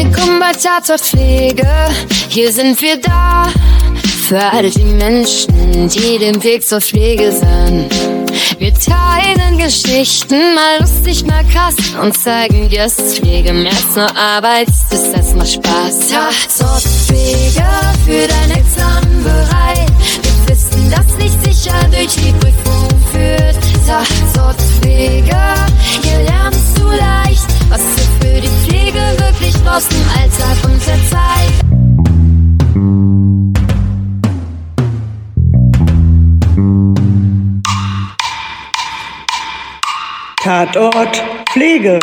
Willkommen bei Tatort Pflege, hier sind wir da. Für all die Menschen, die dem Weg zur Pflege sind. Wir teilen Geschichten, mal lustig, mal krass, und zeigen dir, es ist Pflege mehr als nur Arbeit, es ist macht Spaß. Tatort Pflege, für dein Examen bereit. Wir wissen, dass nicht sicher durch die Prüfung führt. Tatort Pflege, hier lernst du leicht, was du für die Pflege wirklich brauchst im Alltag und der Zeit. Tatort Pflege.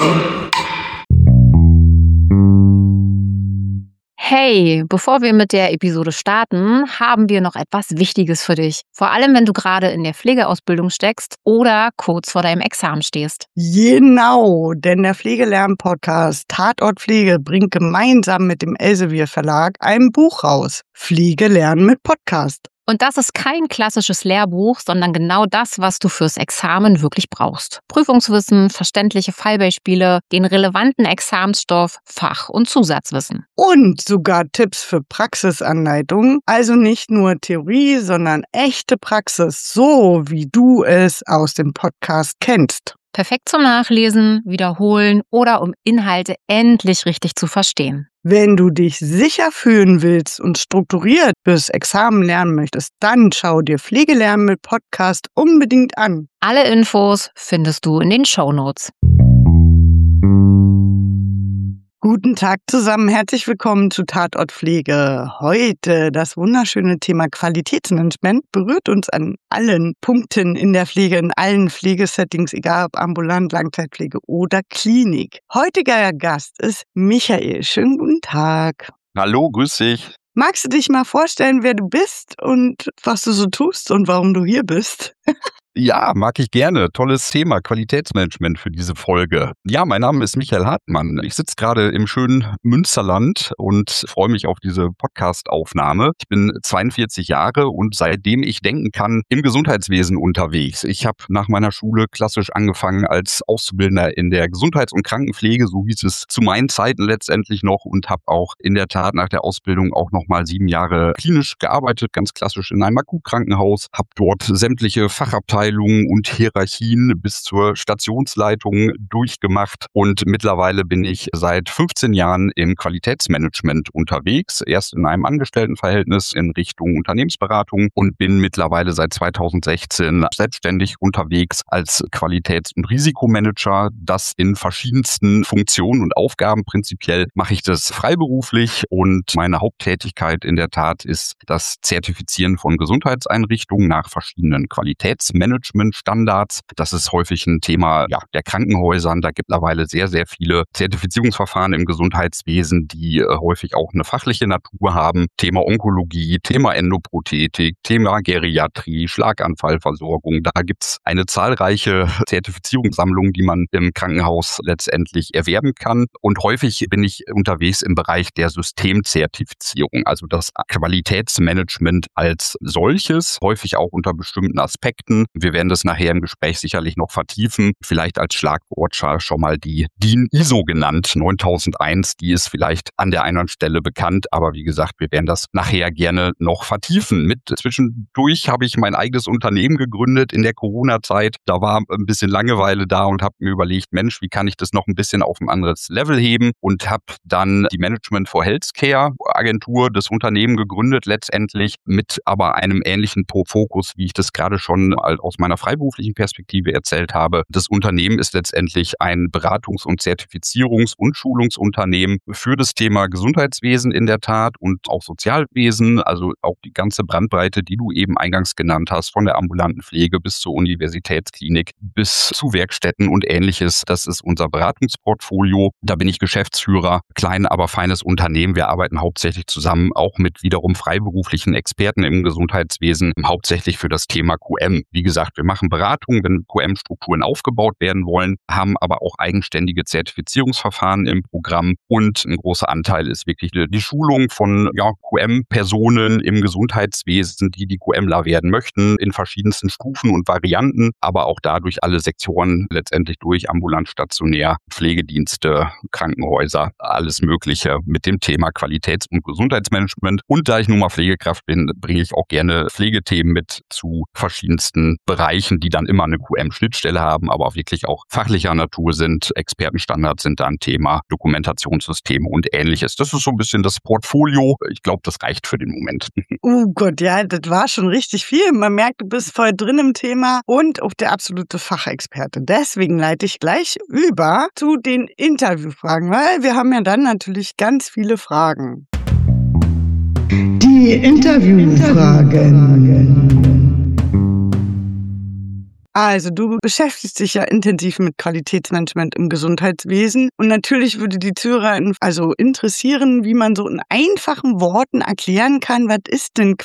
Hey, bevor wir mit der Episode starten, haben wir noch etwas Wichtiges für dich. Vor allem, wenn du gerade in der Pflegeausbildung steckst oder kurz vor deinem Examen stehst. Genau, denn der Pflegelern-Podcast Tatort Pflege bringt gemeinsam mit dem Elsevier Verlag ein Buch raus. Pflege lernen mit Podcast. Und das ist kein klassisches Lehrbuch, sondern genau das, was du fürs Examen wirklich brauchst. Prüfungswissen, verständliche Fallbeispiele, den relevanten Examensstoff, Fach- und Zusatzwissen. Und sogar Tipps für Praxisanleitungen, also nicht nur Theorie, sondern echte Praxis, so wie du es aus dem Podcast kennst. Perfekt zum Nachlesen, Wiederholen oder um Inhalte endlich richtig zu verstehen. Wenn du dich sicher fühlen willst und strukturiert fürs Examen lernen möchtest, dann schau dir Pflegelernen mit Podcast unbedingt an. Alle Infos findest du in den Shownotes. Guten Tag zusammen, herzlich willkommen zu Tatort Pflege. Heute das wunderschöne Thema Qualitätsmanagement berührt uns an allen Punkten in der Pflege, in allen Pflegesettings, egal ob ambulant, Langzeitpflege oder Klinik. Heutiger Gast ist Michael. Schönen guten Tag. Hallo, grüß dich. Magst du dich mal vorstellen, wer du bist und was du so tust und warum du hier bist? Ja, mag ich gerne. Tolles Thema, Qualitätsmanagement für diese Folge. Ja, mein Name ist Michael Hartmann. Ich sitze gerade im schönen Münsterland und freue mich auf diese Podcast-Aufnahme. Ich bin 42 Jahre und seitdem ich denken kann, im Gesundheitswesen unterwegs. Ich habe nach meiner Schule klassisch angefangen als Auszubildender in der Gesundheits- und Krankenpflege, so hieß es zu meinen Zeiten letztendlich noch, und habe auch in der Tat nach der Ausbildung auch nochmal 7 Jahre klinisch gearbeitet, ganz klassisch in einem Akutkrankenhaus, habe dort sämtliche Fachabteilungen und Hierarchien bis zur Stationsleitung durchgemacht, und mittlerweile bin ich seit 15 Jahren im Qualitätsmanagement unterwegs, erst in einem Angestelltenverhältnis in Richtung Unternehmensberatung und bin mittlerweile seit 2016 selbstständig unterwegs als Qualitäts- und Risikomanager, das in verschiedensten Funktionen und Aufgaben. Prinzipiell mache ich das freiberuflich und meine Haupttätigkeit in der Tat ist das Zertifizieren von Gesundheitseinrichtungen nach verschiedenen Qualitätsmanagementstandards. Das ist häufig ein Thema der Krankenhäusern. Da gibt es mittlerweile sehr, sehr viele Zertifizierungsverfahren im Gesundheitswesen, die häufig auch eine fachliche Natur haben. Thema Onkologie, Thema Endoprothetik, Thema Geriatrie, Schlaganfallversorgung. Da gibt es eine zahlreiche Zertifizierungssammlung, die man im Krankenhaus letztendlich erwerben kann. Und häufig bin ich unterwegs im Bereich der Systemzertifizierung, also das Qualitätsmanagement als solches, häufig auch unter bestimmten Aspekten. Wir werden das nachher im Gespräch sicherlich noch vertiefen. Vielleicht als Schlagwort schon mal die DIN ISO genannt, 9001, die ist vielleicht an der einen Stelle bekannt, aber wie gesagt, wir werden das nachher gerne noch vertiefen. Zwischendurch habe ich mein eigenes Unternehmen gegründet in der Corona-Zeit. Da war ein bisschen Langeweile da und habe mir überlegt, Mensch, wie kann ich das noch ein bisschen auf ein anderes Level heben, und habe dann die Management for Healthcare Agentur, das Unternehmen gegründet, letztendlich mit aber einem ähnlichen Fokus, wie ich das gerade schon aus meiner freiberuflichen Perspektive erzählt habe. Das Unternehmen ist letztendlich ein Beratungs- und Zertifizierungs- und Schulungsunternehmen für das Thema Gesundheitswesen in der Tat und auch Sozialwesen, also auch die ganze Bandbreite, die du eben eingangs genannt hast, von der ambulanten Pflege bis zur Universitätsklinik bis zu Werkstätten und Ähnliches. Das ist unser Beratungsportfolio. Da bin ich Geschäftsführer, klein, aber feines Unternehmen. Wir arbeiten hauptsächlich zusammen, auch mit wiederum freiberuflichen Experten im Gesundheitswesen, hauptsächlich für das Thema QM. Wie gesagt, gesagt, wir machen Beratungen, wenn QM-Strukturen aufgebaut werden wollen, haben aber auch eigenständige Zertifizierungsverfahren im Programm und ein großer Anteil ist wirklich die Schulung von QM-Personen im Gesundheitswesen, die QMler werden möchten, in verschiedensten Stufen und Varianten, aber auch dadurch alle Sektoren letztendlich durch, ambulant, stationär, Pflegedienste, Krankenhäuser, alles Mögliche mit dem Thema Qualitäts- und Gesundheitsmanagement. Und da ich nun mal Pflegekraft bin, bringe ich auch gerne Pflegethemen mit zu verschiedensten Bereichen, die dann immer eine QM-Schnittstelle haben, aber auch wirklich auch fachlicher Natur sind. Expertenstandards sind da ein Thema, Dokumentationssysteme und Ähnliches. Das ist so ein bisschen das Portfolio. Ich glaube, das reicht für den Moment. Oh Gott, ja, das war schon richtig viel. Man merkt, du bist voll drin im Thema und auch der absolute Fachexperte. Deswegen leite ich gleich über zu den Interviewfragen, weil wir haben ja dann natürlich ganz viele Fragen. Die Interviewfragen. Also du beschäftigst dich ja intensiv mit Qualitätsmanagement im Gesundheitswesen und natürlich würde die Zuhörer interessieren, wie man so in einfachen Worten erklären kann, was ist denn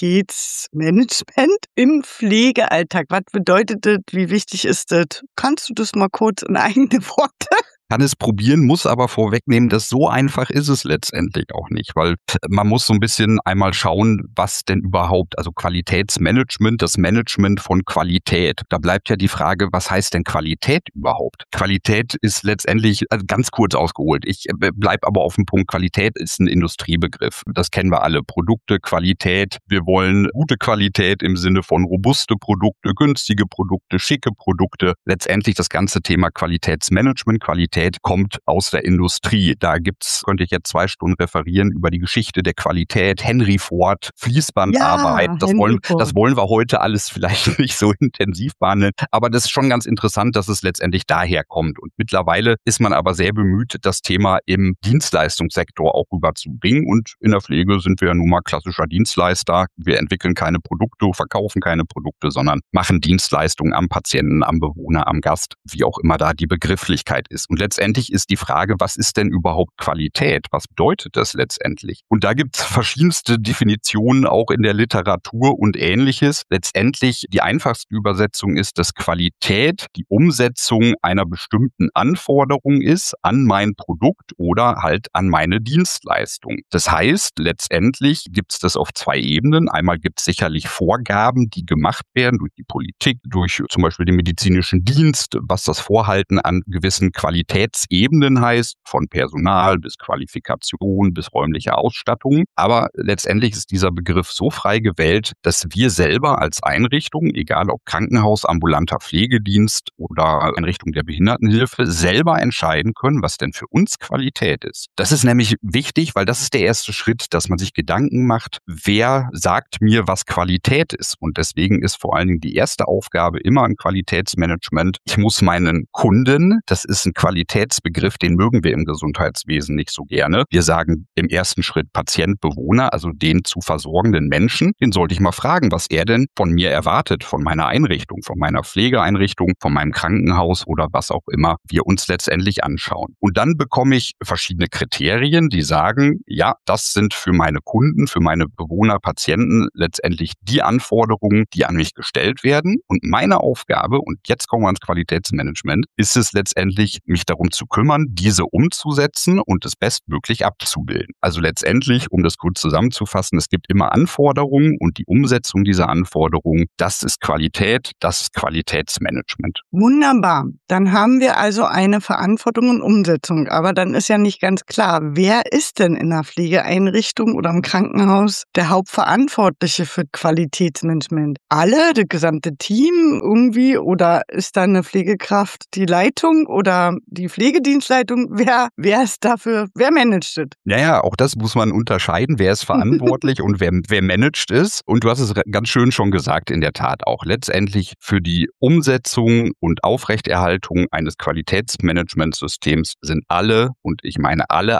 Qualitätsmanagement im Pflegealltag? Was bedeutet das? Wie wichtig ist das? Kannst du das mal kurz in eigene Worte? Kann es probieren, muss aber vorwegnehmen, dass so einfach ist es letztendlich auch nicht, weil man muss so ein bisschen einmal schauen, was denn überhaupt, also Qualitätsmanagement, das Management von Qualität. Da bleibt ja die Frage, was heißt denn Qualität überhaupt? Qualität ist letztendlich, also ganz kurz ausgeholt, ich bleibe aber auf dem Punkt, Qualität ist ein Industriebegriff. Das kennen wir alle, Produkte, Qualität. Wir wollen gute Qualität im Sinne von robuste Produkte, günstige Produkte, schicke Produkte. Letztendlich das ganze Thema Qualitätsmanagement, Qualität kommt aus der Industrie. Könnte ich jetzt 2 Stunden referieren über die Geschichte der Qualität, Henry Ford, Fließbandarbeit. Das wollen wir heute alles vielleicht nicht so intensiv behandeln. Aber das ist schon ganz interessant, dass es letztendlich daher kommt. Und mittlerweile ist man aber sehr bemüht, das Thema im Dienstleistungssektor auch rüberzubringen. Und in der Pflege sind wir ja nun mal klassischer Dienstleister. Wir entwickeln keine Produkte, verkaufen keine Produkte, sondern machen Dienstleistungen am Patienten, am Bewohner, am Gast, wie auch immer da die Begrifflichkeit ist. Und letztendlich ist die Frage, was ist denn überhaupt Qualität? Was bedeutet das letztendlich? Und da gibt es verschiedenste Definitionen auch in der Literatur und Ähnliches. Letztendlich die einfachste Übersetzung ist, dass Qualität die Umsetzung einer bestimmten Anforderung ist an mein Produkt oder halt an meine Dienstleistung. Das heißt, letztendlich gibt es das auf 2 Ebenen. Einmal gibt es sicherlich Vorgaben, die gemacht werden durch die Politik, durch zum Beispiel den medizinischen Dienst, was das Vorhalten an gewissen Qualitätsebenen heißt, von Personal bis Qualifikation bis räumliche Ausstattung. Aber letztendlich ist dieser Begriff so frei gewählt, dass wir selber als Einrichtung, egal ob Krankenhaus, ambulanter Pflegedienst oder Einrichtung der Behindertenhilfe, selber entscheiden können, was denn für uns Qualität ist. Das ist nämlich wichtig, weil das ist der erste Schritt, dass man sich Gedanken macht, wer sagt mir, was Qualität ist. Und deswegen ist vor allen Dingen die erste Aufgabe immer ein Qualitätsmanagement. Ich muss meinen Kunden, das ist ein Qualitätsbegriff, den mögen wir im Gesundheitswesen nicht so gerne. Wir sagen im ersten Schritt Patient, Bewohner, also den zu versorgenden Menschen. Den sollte ich mal fragen, was er denn von mir erwartet, von meiner Einrichtung, von meiner Pflegeeinrichtung, von meinem Krankenhaus oder was auch immer wir uns letztendlich anschauen. Und dann bekomme ich verschiedene Kriterien, die sagen, ja, das sind für meine Kunden, für meine Bewohner, Patienten letztendlich die Anforderungen, die an mich gestellt werden. Und meine Aufgabe, und jetzt kommen wir ans Qualitätsmanagement, ist es letztendlich, mich darum zu kümmern, diese umzusetzen und es bestmöglich abzubilden. Also letztendlich, um das kurz zusammenzufassen, es gibt immer Anforderungen und die Umsetzung dieser Anforderungen, das ist Qualität, das ist Qualitätsmanagement. Wunderbar. Dann haben wir also eine Verantwortung und Umsetzung. Aber dann ist ja nicht ganz klar, wer ist denn in einer Pflegeeinrichtung oder im Krankenhaus der Hauptverantwortliche für Qualitätsmanagement? Alle, das gesamte Team irgendwie, oder ist da eine Pflegekraft die Leitung oder die Pflegedienstleitung? Wer ist dafür, wer managt es? Naja, auch das muss man unterscheiden, wer ist verantwortlich und wer managt es. Und du hast es ganz schön schon gesagt, in der Tat auch. Letztendlich für die Umsetzung und Aufrechterhaltung eines Qualitätsmanagementsystems sind alle, und ich meine alle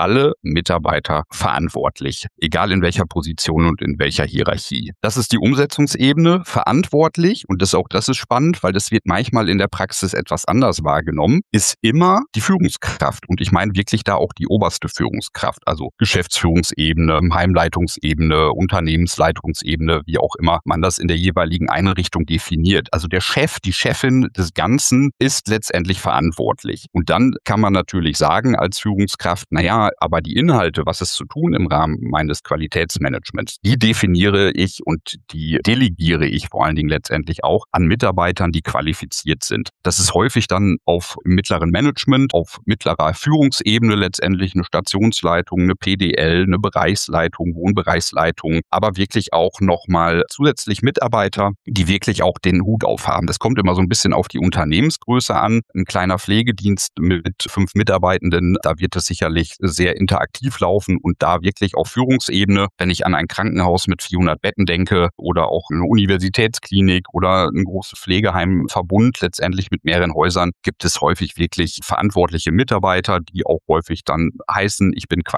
Mitarbeiter verantwortlich, egal in welcher Position und in welcher Hierarchie. Das ist die Umsetzungsebene, verantwortlich, und das ist spannend, weil das wird manchmal in der Praxis etwas anders wahrgenommen, ist immer die Führungskraft. Und ich meine wirklich da auch die oberste Führungskraft, also Geschäftsführungsebene, Heimleitungsebene, Unternehmensleitungsebene, wie auch immer man das in der jeweiligen Einrichtung definiert. Also der Chef, die Chefin des Ganzen ist letztendlich verantwortlich. Und dann kann man natürlich sagen als Führungskraft, naja, aber die Inhalte, was ist zu tun im Rahmen meines Qualitätsmanagements, die definiere ich und die delegiere ich vor allen Dingen letztendlich auch an Mitarbeitern, die qualifiziert sind. Das ist häufig dann auf mittleren Management, auf mittlerer Führungsebene letztendlich eine Stationsleitung, eine PDL, eine Bereichsleitung, Wohnbereichsleitung, aber wirklich auch nochmal zusätzlich Mitarbeiter, die wirklich auch den Hut aufhaben. Das kommt immer so ein bisschen auf die Unternehmensgröße an. Ein kleiner Pflegedienst mit 5 Mitarbeitenden, da wird es sicherlich sehr interaktiv laufen und da wirklich auf Führungsebene, wenn ich an ein Krankenhaus mit 400 Betten denke oder auch eine Universitätsklinik oder ein großes Pflegeheimverbund letztendlich mit mehreren Häusern, gibt es häufig wirklich verantwortliche Mitarbeiter, die auch häufig dann heißen, ich bin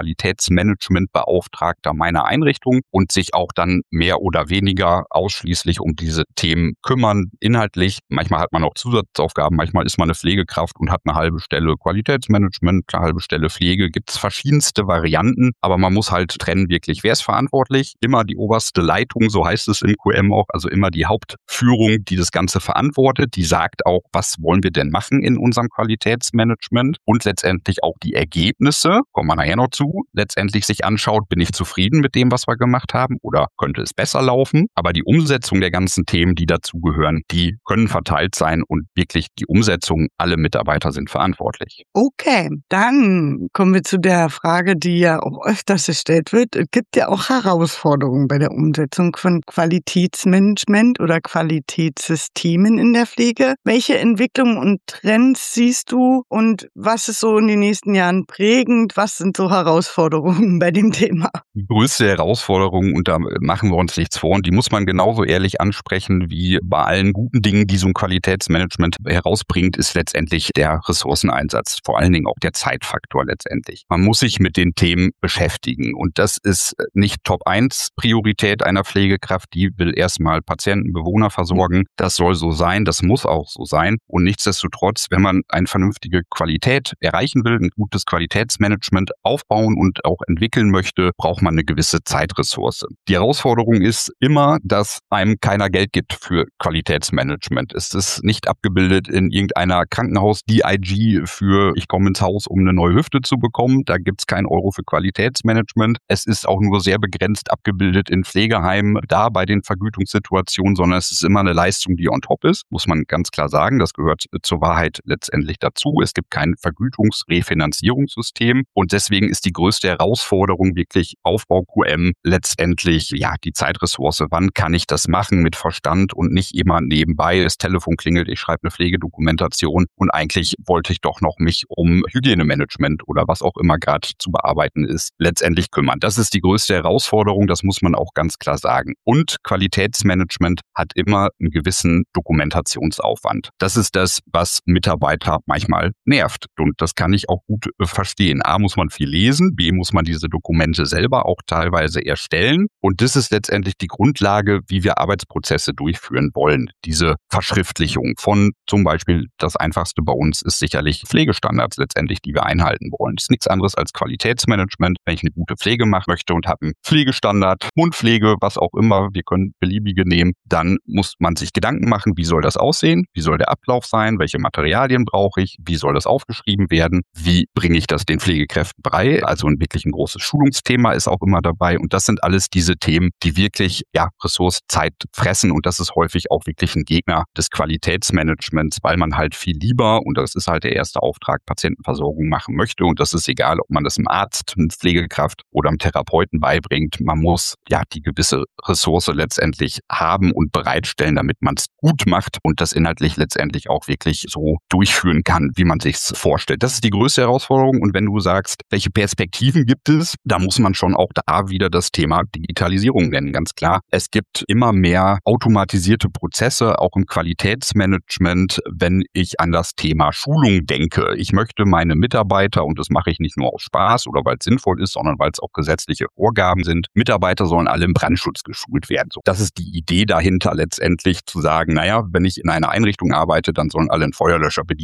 Qualitätsmanagementbeauftragter meiner Einrichtung und sich auch dann mehr oder weniger ausschließlich um diese Themen kümmern, inhaltlich. Manchmal hat man auch Zusatzaufgaben, manchmal ist man eine Pflegekraft und hat eine halbe Stelle Qualitätsmanagement, eine halbe Stelle Pflege, gibt es verschiedenste Varianten, aber man muss halt trennen wirklich, wer ist verantwortlich? Immer die oberste Leitung, so heißt es im QM auch, also immer die Hauptführung, die das Ganze verantwortet, die sagt auch, was wollen wir denn machen in unserem Qualitätsmanagement und letztendlich auch die Ergebnisse, kommen wir nachher noch zu, letztendlich sich anschaut, bin ich zufrieden mit dem, was wir gemacht haben oder könnte es besser laufen, aber die Umsetzung der ganzen Themen, die dazugehören, die können verteilt sein und wirklich die Umsetzung, alle Mitarbeiter sind verantwortlich. Okay, dann kommen wir zu der Frage, die ja auch öfters gestellt wird. Es gibt ja auch Herausforderungen bei der Umsetzung von Qualitätsmanagement oder Qualitätssystemen in der Pflege. Welche Entwicklungen und Trends siehst du und was ist so in den nächsten Jahren prägend? Was sind so Herausforderungen bei dem Thema? Die größte Herausforderung, und da machen wir uns nichts vor, und die muss man genauso ehrlich ansprechen wie bei allen guten Dingen, die so ein Qualitätsmanagement herausbringt, ist letztendlich der Ressourceneinsatz, vor allen Dingen auch der Zeitfaktor letztendlich. Man muss sich mit den Themen beschäftigen und das ist nicht Top-1-Priorität einer Pflegekraft, die will erstmal Patienten, Bewohner versorgen. Das soll so sein, das muss auch so sein und nichtsdestotrotz, wenn man eine vernünftige Qualität erreichen will, ein gutes Qualitätsmanagement aufbauen und auch entwickeln möchte, braucht man eine gewisse Zeitressource. Die Herausforderung ist immer, dass einem keiner Geld gibt für Qualitätsmanagement. Es ist nicht abgebildet in irgendeiner Krankenhaus-DIG für ich komme ins Haus, um eine neue Hüfte zu bekommen. Da gibt es keinen Euro für Qualitätsmanagement. Es ist auch nur sehr begrenzt abgebildet in Pflegeheimen, da bei den Vergütungssituationen, sondern es ist immer eine Leistung, die on top ist, muss man ganz klar sagen. Das gehört zur Wahrheit letztendlich dazu. Es gibt kein Vergütungsrefinanzierungssystem und deswegen ist die größte Herausforderung wirklich Aufbau QM letztendlich die Zeitressource. Wann kann ich das machen mit Verstand und nicht immer nebenbei, das Telefon klingelt, ich schreibe eine Pflegedokumentation und eigentlich wollte ich doch noch mich um Hygienemanagement oder was auch immer gerade zu bearbeiten ist, letztendlich kümmern. Das ist die größte Herausforderung, das muss man auch ganz klar sagen. Und Qualitätsmanagement hat immer einen gewissen Dokumentationsaufwand. Das ist das, was Mitarbeiter manchmal nervt und das kann ich auch gut verstehen. A, muss man viel lesen, B, muss man diese Dokumente selber auch teilweise erstellen und das ist letztendlich die Grundlage, wie wir Arbeitsprozesse durchführen wollen. Diese Verschriftlichung von zum Beispiel, das Einfachste bei uns ist sicherlich Pflegestandards letztendlich, die wir einhalten wollen. Das ist nichts anderes als Qualitätsmanagement. Wenn ich eine gute Pflege machen möchte und habe einen Pflegestandard, Mundpflege, was auch immer, wir können beliebige nehmen, dann muss man sich Gedanken machen, wie soll das aussehen, wie soll der Ablauf sein, welche Materialien brauche ich, wie soll das aufgeschrieben werden, wie bringe ich das den Pflegekräften bei, also wirklich ein großes Schulungsthema ist auch immer dabei und das sind alles diese Themen, die wirklich Ressourcenzeit fressen und das ist häufig auch wirklich ein Gegner des Qualitätsmanagements, weil man halt viel lieber, und das ist halt der erste Auftrag, Patientenversorgung machen möchte und das ist egal, ob man das einem Arzt, einer Pflegekraft oder einem Therapeuten beibringt, man muss die gewisse Ressource letztendlich haben und bereitstellen, damit man es gut macht und das inhaltlich letztendlich auch wirklich so durchführen kann, wie man sich es vorstellt. Das ist die größte Herausforderung und wenn du sagst, welche Perspektiven gibt es, da muss man schon auch da wieder das Thema Digitalisierung nennen, ganz klar. Es gibt immer mehr automatisierte Prozesse, auch im Qualitätsmanagement, wenn ich an das Thema Schulung denke. Ich möchte meine Mitarbeiter, und das mache ich nicht nur aus Spaß oder weil es sinnvoll ist, sondern weil es auch gesetzliche Vorgaben sind, Mitarbeiter sollen alle im Brandschutz geschult werden. So, das ist die Idee dahinter letztendlich zu sagen, wenn ich in einer Einrichtung arbeite, dann sollen alle einen Feuerlöscher bedienen können und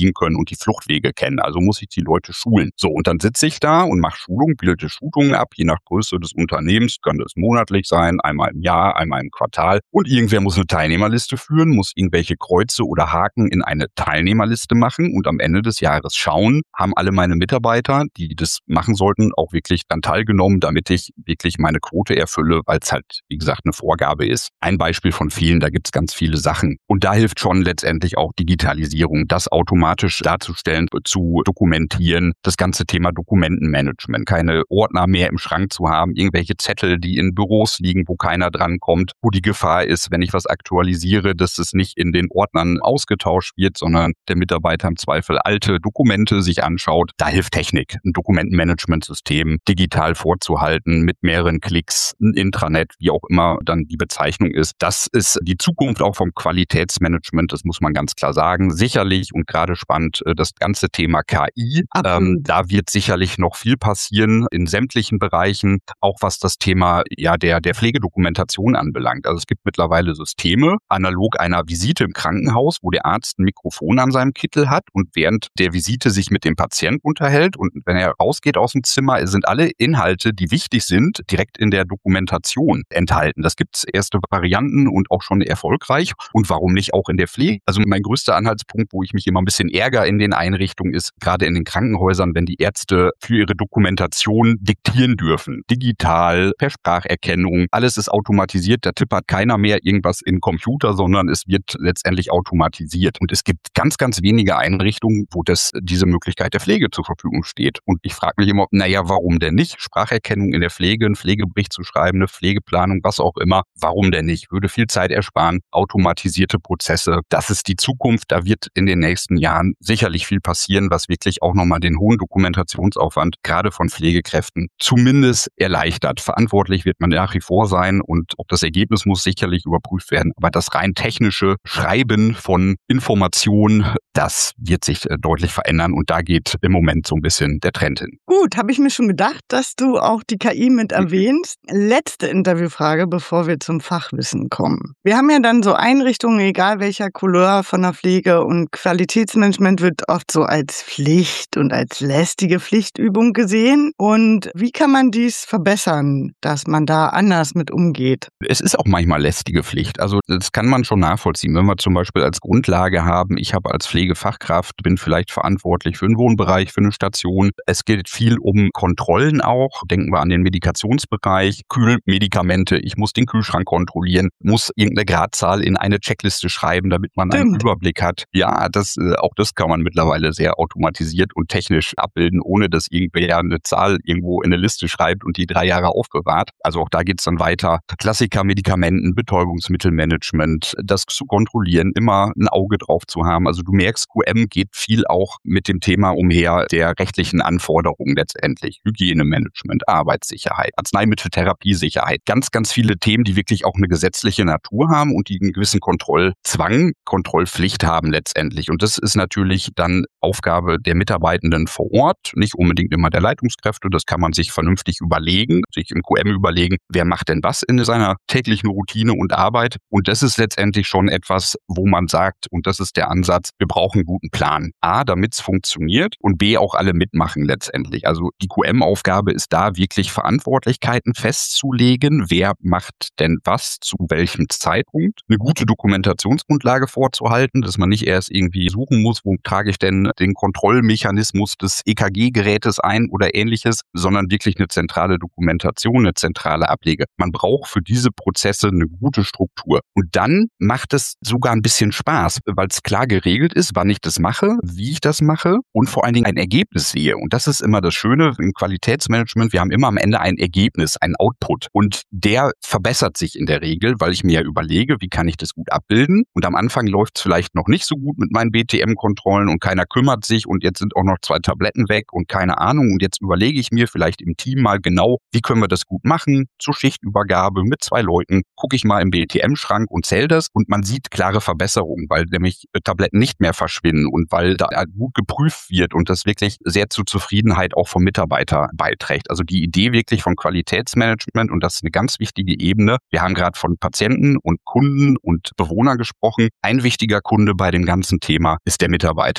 die Fluchtwege kennen. Also muss ich die Leute schulen. So, und dann sitze ich da und mache Schulungen, bilde Schulungen ab, je nach Größe des Unternehmens. Kann das monatlich sein, einmal im Jahr, einmal im Quartal. Und irgendwer muss eine Teilnehmerliste führen, muss irgendwelche Kreuze oder Haken in eine Teilnehmerliste machen und am Ende des Jahres schauen, haben alle meine Mitarbeiter, die das machen sollten, auch wirklich dann teilgenommen, damit ich wirklich meine Quote erfülle, weil es halt, wie gesagt, eine Vorgabe ist. Ein Beispiel von vielen, da gibt es ganz viele Sachen. Und da hilft schon letztendlich auch Digitalisierung, das automatisch darzustellen, zu dokumentieren, das ganze Thema Dokumentenmanagement, keine Ordner mehr im Schrank zu haben, irgendwelche Zettel, die in Büros liegen, wo keiner dran kommt, wo die Gefahr ist, wenn ich was aktualisiere, dass es nicht in den Ordnern ausgetauscht wird, sondern der Mitarbeiter im Zweifel alte Dokumente sich anschaut. Da hilft Technik, ein Dokumentenmanagementsystem digital vorzuhalten mit mehreren Klicks, ein Intranet, wie auch immer dann die Bezeichnung ist. Das ist die Zukunft auch vom Qualitätsmanagement, das muss man ganz klar sagen. Sicherlich und gerade spannend das ganze Thema KI. Da wird sicherlich noch viel passieren in sämtlichen Bereichen, auch was das Thema der Pflegedokumentation anbelangt. Also es gibt mittlerweile Systeme, analog einer Visite im Krankenhaus, wo der Arzt ein Mikrofon an seinem Kittel hat und während der Visite sich mit dem Patienten unterhält und wenn er rausgeht aus dem Zimmer, sind alle Inhalte, die wichtig sind, direkt in der Dokumentation enthalten. Das gibt es erste Varianten und auch schon erfolgreich. Und warum nicht auch in der Pflege? Also mein größter Anhaltspunkt, wo ich mich immer ein bisschen ärgere in den Einrichtungen, ist gerade in den Krankenhäusern, wenn die Ärzte für ihre Dokumentation diktieren dürfen. Digital, per Spracherkennung, alles ist automatisiert. Da tippert keiner mehr irgendwas in den Computer, sondern es wird letztendlich automatisiert. Und es gibt ganz, ganz wenige Einrichtungen, wo diese Möglichkeit der Pflege zur Verfügung steht. Und ich frage mich immer, warum denn nicht? Spracherkennung in der Pflege, einen Pflegebericht zu schreiben, eine Pflegeplanung, was auch immer. Warum denn nicht? Würde viel Zeit ersparen, automatisierte Prozesse. Das ist die Zukunft. Da wird in den nächsten Jahren sicherlich viel passieren, was wirklich auch nochmal den hohen Dokumentationsaufwand gerade von Pflegekräften zumindest erleichtert. Verantwortlich wird man nach wie vor sein und auch das Ergebnis muss sicherlich überprüft werden. Aber das rein technische Schreiben von Informationen, das wird sich deutlich verändern und da geht im Moment so ein bisschen der Trend hin. Gut, habe ich mir schon gedacht, dass du auch die KI mit erwähnst. Letzte Interviewfrage, bevor wir zum Fachwissen kommen. Wir haben ja dann so Einrichtungen, egal welcher Couleur von der Pflege und Qualitätsmanagement wird oft so als Pflicht und als lästige Pflichtübung gesehen. Und wie kann man dies verbessern, dass man da anders mit umgeht? Es ist auch manchmal lästige Pflicht. Also das kann man schon nachvollziehen. Wenn wir zum Beispiel als Grundlage haben, ich habe als Pflegefachkraft, bin vielleicht verantwortlich für einen Wohnbereich, für eine Station. Es geht viel um Kontrollen auch. Denken wir an den Medikationsbereich, Kühlmedikamente. Ich muss den Kühlschrank kontrollieren, muss irgendeine Gradzahl in eine Checkliste schreiben, damit man einen Überblick hat. Ja, auch das kann man mittlerweile sehr automatisiert und technisch abbilden, ohne dass irgendwer eine Zahl irgendwo in eine Liste schreibt und die 3 Jahre aufbewahrt. Also auch da geht's dann weiter. Klassiker, Medikamenten, Betäubungsmittelmanagement, das zu kontrollieren, immer ein Auge drauf zu haben. Also du merkst, QM geht viel auch mit dem Thema umher der rechtlichen Anforderungen letztendlich. Hygienemanagement, Arbeitssicherheit, Arzneimitteltherapiesicherheit. Ganz, ganz viele Themen, die wirklich auch eine gesetzliche Natur haben und die einen gewissen Kontrollzwang, Kontrollpflicht haben letztendlich. Und das ist natürlich dann Aufgabe der Mitarbeitenden vor Ort, nicht unbedingt immer der Leitungskräfte. Das kann man sich vernünftig überlegen, sich im QM überlegen, wer macht denn was in seiner täglichen Routine und Arbeit. Und das ist letztendlich schon etwas, wo man sagt, und das ist der Ansatz, wir brauchen einen guten Plan. A, damit es funktioniert und B, auch alle mitmachen letztendlich. Also die QM-Aufgabe ist da wirklich Verantwortlichkeiten festzulegen. Wer macht denn was zu welchem Zeitpunkt? Eine gute Dokumentationsgrundlage vorzuhalten, dass man nicht erst irgendwie suchen muss, wo trage ich denn den Kontrollmechanismus des EKG-Gerätes ein oder ähnliches, sondern wirklich eine zentrale Dokumentation, eine zentrale Ablege. Man braucht für diese Prozesse eine gute Struktur. Und dann macht es sogar ein bisschen Spaß, weil es klar geregelt ist, wann ich das mache, wie ich das mache und vor allen Dingen ein Ergebnis sehe. Und das ist immer das Schöne im Qualitätsmanagement. Wir haben immer am Ende ein Ergebnis, einen Output. Und der verbessert sich in der Regel, weil ich mir ja überlege, wie kann ich das gut abbilden. Und am Anfang läuft es vielleicht noch nicht so gut mit meinen BTM-Kontrollen und keiner kümmert sich und jetzt sind auch noch 2 Tabletten weg und keine Ahnung. Und jetzt überlege ich mir vielleicht im Team mal genau, wie können wir das gut machen, zur Schichtübergabe mit 2 Leuten, gucke ich mal im BTM-Schrank und zähle das und man sieht klare Verbesserungen, weil nämlich Tabletten nicht mehr verschwinden und weil da gut geprüft wird und das wirklich sehr zur Zufriedenheit auch vom Mitarbeiter beiträgt. Also die Idee wirklich von Qualitätsmanagement und das ist eine ganz wichtige Ebene. Wir haben gerade von Patienten und Kunden und Bewohnern gesprochen. Ein wichtiger Kunde bei dem ganzen Thema ist der Mitarbeiter.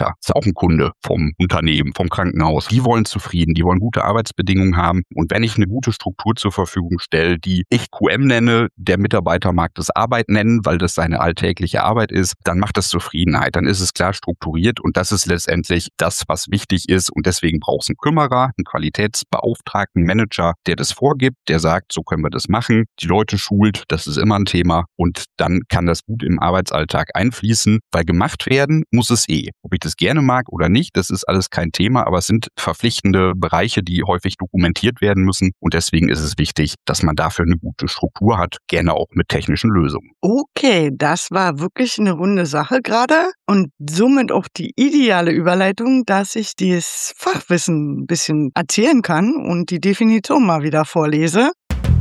Mitarbeiter. Das ist auch ein Kunde vom Unternehmen, vom Krankenhaus. Die wollen zufrieden, die wollen gute Arbeitsbedingungen haben. Und wenn ich eine gute Struktur zur Verfügung stelle, die ich QM nenne, der Mitarbeiter mag das Arbeit nennen, weil das seine alltägliche Arbeit ist, dann macht das Zufriedenheit. Dann ist es klar strukturiert und das ist letztendlich das, was wichtig ist. Und deswegen braucht es einen Kümmerer, einen Qualitätsbeauftragten, Manager, der das vorgibt, der sagt, so können wir das machen, die Leute schult, das ist immer ein Thema und dann kann das gut im Arbeitsalltag einfließen, weil gemacht werden muss es eh. Ob ich das gerne mag oder nicht, das ist alles kein Thema, aber es sind verpflichtende Bereiche, die häufig dokumentiert werden müssen und deswegen ist es wichtig, dass man dafür eine gute Struktur hat, gerne auch mit technischen Lösungen. Okay, das war wirklich eine runde Sache gerade und somit auch die ideale Überleitung, dass ich dieses Fachwissen ein bisschen erzählen kann und die Definition mal wieder vorlese.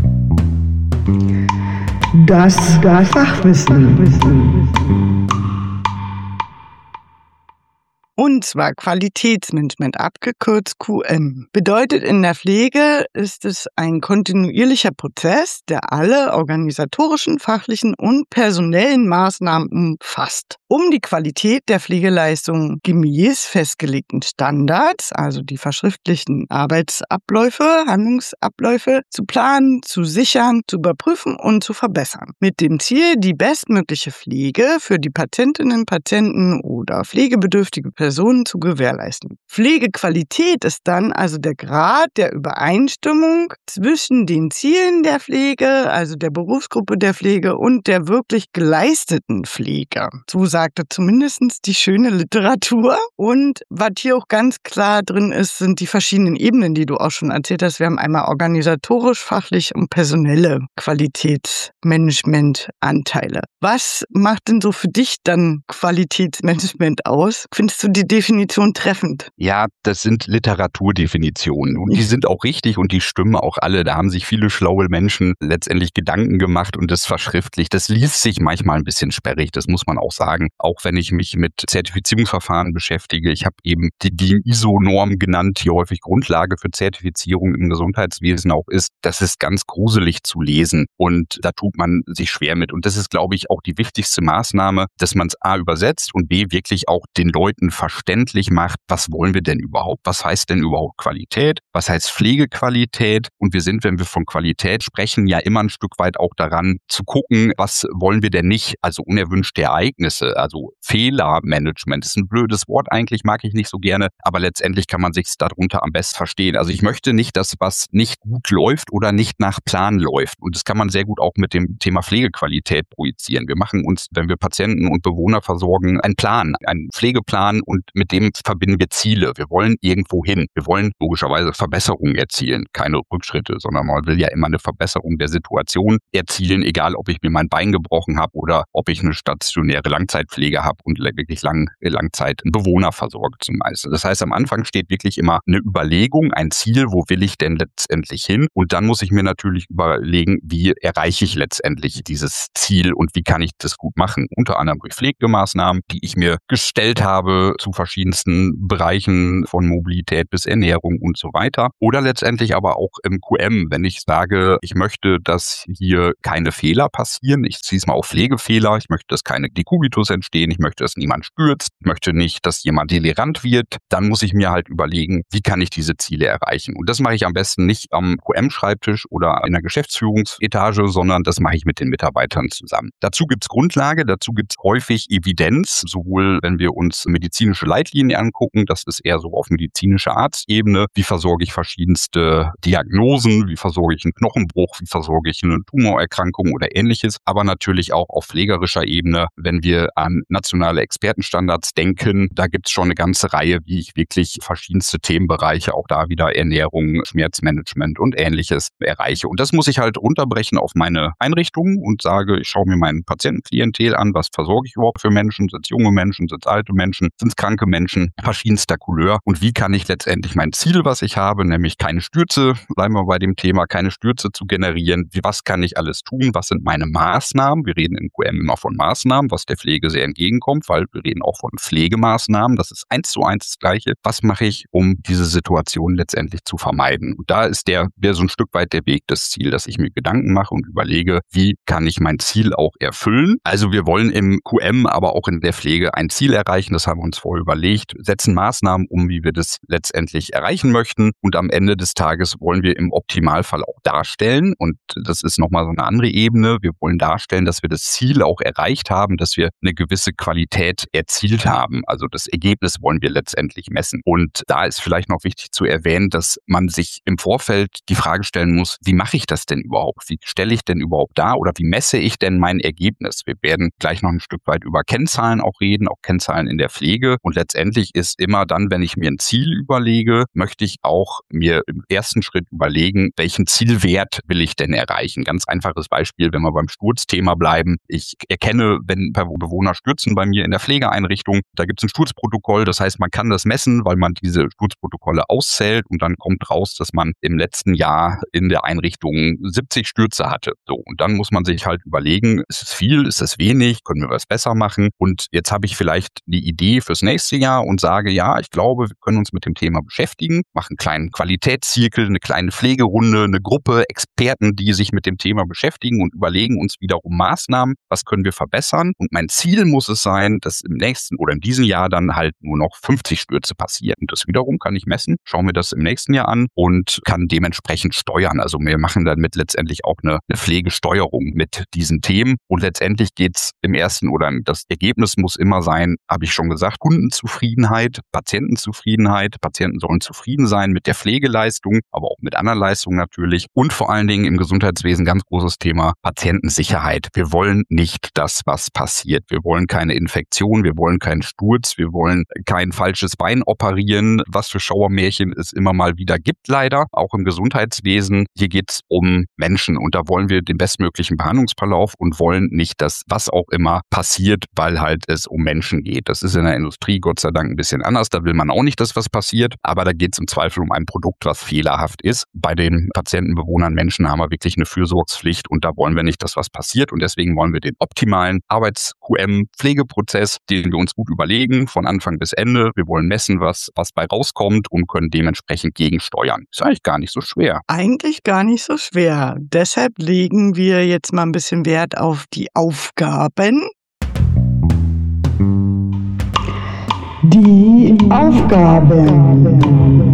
Das Fachwissen. Und zwar Qualitätsmanagement, abgekürzt QM. Bedeutet in der Pflege ist es ein kontinuierlicher Prozess, der alle organisatorischen, fachlichen und personellen Maßnahmen umfasst, um die Qualität der Pflegeleistung gemäß festgelegten Standards, also die verschriftlichten Arbeitsabläufe, Handlungsabläufe, zu planen, zu sichern, zu überprüfen und zu verbessern. Mit dem Ziel, die bestmögliche Pflege für die Patientinnen, Patienten oder pflegebedürftige Personen zu gewährleisten. Pflegequalität ist dann also der Grad der Übereinstimmung zwischen den Zielen der Pflege, also der Berufsgruppe der Pflege und der wirklich geleisteten Pflege. So sagte zumindest die schöne Literatur. Und was hier auch ganz klar drin ist, sind die verschiedenen Ebenen, die du auch schon erzählt hast. Wir haben einmal organisatorisch, fachlich und personelle Qualitätsmanagement-Anteile. Was macht denn so für dich dann Qualitätsmanagement aus? Findest du die Definition treffend? Ja, das sind Literaturdefinitionen und die sind auch richtig und die stimmen auch alle. Da haben sich viele schlaue Menschen letztendlich Gedanken gemacht und das verschriftlicht. Das liest sich manchmal ein bisschen sperrig, das muss man auch sagen. Auch wenn ich mich mit Zertifizierungsverfahren beschäftige. Ich habe eben die ISO-Norm genannt, die häufig Grundlage für Zertifizierung im Gesundheitswesen auch ist. Das ist ganz gruselig zu lesen und da tut man sich schwer mit. Und das ist, glaube ich, auch die wichtigste Maßnahme, dass man es A übersetzt und B wirklich auch den Leuten verständlich macht, was wollen wir denn überhaupt? Was heißt denn überhaupt Qualität? Was heißt Pflegequalität? Und wir sind, wenn wir von Qualität sprechen, ja immer ein Stück weit auch daran zu gucken, was wollen wir denn nicht? Also unerwünschte Ereignisse, also Fehlermanagement. Das ist ein blödes Wort eigentlich, mag ich nicht so gerne, aber letztendlich kann man sich darunter am besten verstehen. Also ich möchte nicht, dass was nicht gut läuft oder nicht nach Plan läuft. Und das kann man sehr gut auch mit dem Thema Pflegequalität projizieren. Wir machen uns, wenn wir Patienten und Bewohner versorgen, einen Plan, einen Pflegeplan und mit dem verbinden wir Ziele. Wir wollen irgendwo hin. Wir wollen logischerweise Verbesserungen erzielen, keine Rückschritte, sondern man will ja immer eine Verbesserung der Situation erzielen, egal ob ich mir mein Bein gebrochen habe oder ob ich eine stationäre Langzeitpflege habe und wirklich Langzeit einen Bewohner versorge zum Beispiel. Das heißt, am Anfang steht wirklich immer eine Überlegung, ein Ziel, wo will ich denn letztendlich hin? Und dann muss ich mir natürlich überlegen, wie erreiche ich letztendlich dieses Ziel und wie kann ich das gut machen? Unter anderem durch Pflegemaßnahmen, die ich mir gestellt habe zu verschiedensten Bereichen von Mobilität bis Ernährung und so weiter. Oder letztendlich aber auch im QM, wenn ich sage, ich möchte, dass hier keine Fehler passieren. Ich ziehe es mal auf Pflegefehler. Ich möchte, dass keine Dekubitus entstehen. Ich möchte, dass niemand stürzt. Ich möchte nicht, dass jemand delirant wird. Dann muss ich mir halt überlegen, wie kann ich diese Ziele erreichen? Und das mache ich am besten nicht am QM-Schreibtisch oder in der Geschäftsführungsetage, sondern das mache ich mit den Mitarbeitern zusammen. Dazu gibt es Grundlage, dazu gibt es häufig Evidenz, sowohl wenn wir uns medizinische Leitlinien angucken, das ist eher so auf medizinischer Arztebene, wie versorge ich verschiedenste Diagnosen, wie versorge ich einen Knochenbruch, wie versorge ich eine Tumorerkrankung oder ähnliches, aber natürlich auch auf pflegerischer Ebene, wenn wir an nationale Expertenstandards denken, da gibt es schon eine ganze Reihe, wie ich wirklich verschiedenste Themenbereiche, auch da wieder Ernährung, Schmerzmanagement und ähnliches erreiche. Und das muss ich halt runterbrechen auf meine Einrichtung und sage, ich schaue mir mein Patientenklientel an, was versorge ich überhaupt für Menschen, sind es junge Menschen, sind es alte Menschen, sind es kranke Menschen, verschiedenster Couleur und wie kann ich letztendlich mein Ziel, was ich habe, nämlich keine Stürze, bleiben wir bei dem Thema, keine Stürze zu generieren, was kann ich alles tun, was sind meine Maßnahmen, wir reden in QM immer von Maßnahmen, was der Pflege Pflege sehr entgegenkommt, weil wir reden auch von Pflegemaßnahmen. Das ist 1:1 das Gleiche. Was mache ich, um diese Situation letztendlich zu vermeiden? Und da ist wäre so ein Stück weit der Weg das Ziel, dass ich mir Gedanken mache und überlege, wie kann ich mein Ziel auch erfüllen? Also wir wollen im QM, aber auch in der Pflege ein Ziel erreichen. Das haben wir uns vorher überlegt, setzen Maßnahmen um, wie wir das letztendlich erreichen möchten. Und am Ende des Tages wollen wir im Optimalfall auch darstellen. Und das ist nochmal so eine andere Ebene. Wir wollen darstellen, dass wir das Ziel auch erreicht haben, dass wir eine gewisse Qualität erzielt haben. Also das Ergebnis wollen wir letztendlich messen. Und da ist vielleicht noch wichtig zu erwähnen, dass man sich im Vorfeld die Frage stellen muss, wie mache ich das denn überhaupt? Wie stelle ich denn überhaupt dar oder wie messe ich denn mein Ergebnis? Wir werden gleich noch ein Stück weit über Kennzahlen auch reden, auch Kennzahlen in der Pflege. Und letztendlich ist immer dann, wenn ich mir ein Ziel überlege, möchte ich auch mir im ersten Schritt überlegen, welchen Zielwert will ich denn erreichen? Ganz einfaches Beispiel, wenn wir beim Sturzthema bleiben. Ich erkenne, wenn Bewohner stürzen bei mir in der Pflegeeinrichtung, da gibt es ein Sturzprotokoll. Das heißt, man kann das messen, weil man diese Sturzprotokolle auszählt und dann kommt raus, dass man im letzten Jahr in der Einrichtung 70 Stürze hatte. So, und dann muss man sich halt überlegen, ist es viel, ist es wenig, können wir was besser machen? Und jetzt habe ich vielleicht die Idee fürs nächste Jahr und sage, ja, ich glaube, wir können uns mit dem Thema beschäftigen, machen einen kleinen Qualitätszirkel, eine kleine Pflegerunde, eine Gruppe Experten, die sich mit dem Thema beschäftigen und überlegen uns wiederum Maßnahmen, was können wir verbessern? Und mein Ziel muss es sein, dass im nächsten oder in diesem Jahr dann halt nur noch 50 Stürze passieren. Und das wiederum kann ich messen, schaue mir das im nächsten Jahr an und kann dementsprechend steuern. Also wir machen damit letztendlich auch eine Pflegesteuerung mit diesen Themen. Und letztendlich geht's im ersten oder das Ergebnis muss immer sein, habe ich schon gesagt, Kundenzufriedenheit, Patientenzufriedenheit. Patienten sollen zufrieden sein mit der Pflegeleistung, aber auch mit anderen Leistungen natürlich. Und vor allen Dingen im Gesundheitswesen ganz großes Thema Patientensicherheit. Wir wollen nicht das, was passiert. Wir wollen keine Infektion, wir wollen keinen Sturz, wir wollen kein falsches Bein operieren, was für Schauermärchen es immer mal wieder gibt, leider. Auch im Gesundheitswesen. Hier geht's um Menschen und da wollen wir den bestmöglichen Behandlungsverlauf und wollen nicht, dass was auch immer passiert, weil halt es um Menschen geht. Das ist in der Industrie Gott sei Dank ein bisschen anders. Da will man auch nicht, dass was passiert, aber da geht es im Zweifel um ein Produkt, was fehlerhaft ist. Bei den Patienten, Bewohnern, Menschen haben wir wirklich eine Fürsorgspflicht und da wollen wir nicht, dass was passiert und deswegen wollen wir den optimalen Arbeits-QM-Pflegeprozess, den wir uns gut überlegen, von Anfang bis Ende. Wir wollen messen, was bei rauskommt und können dementsprechend gegensteuern. Ist eigentlich gar nicht so schwer. Eigentlich gar nicht so schwer. Deshalb legen wir jetzt mal ein bisschen Wert auf die Aufgaben. Die Aufgaben.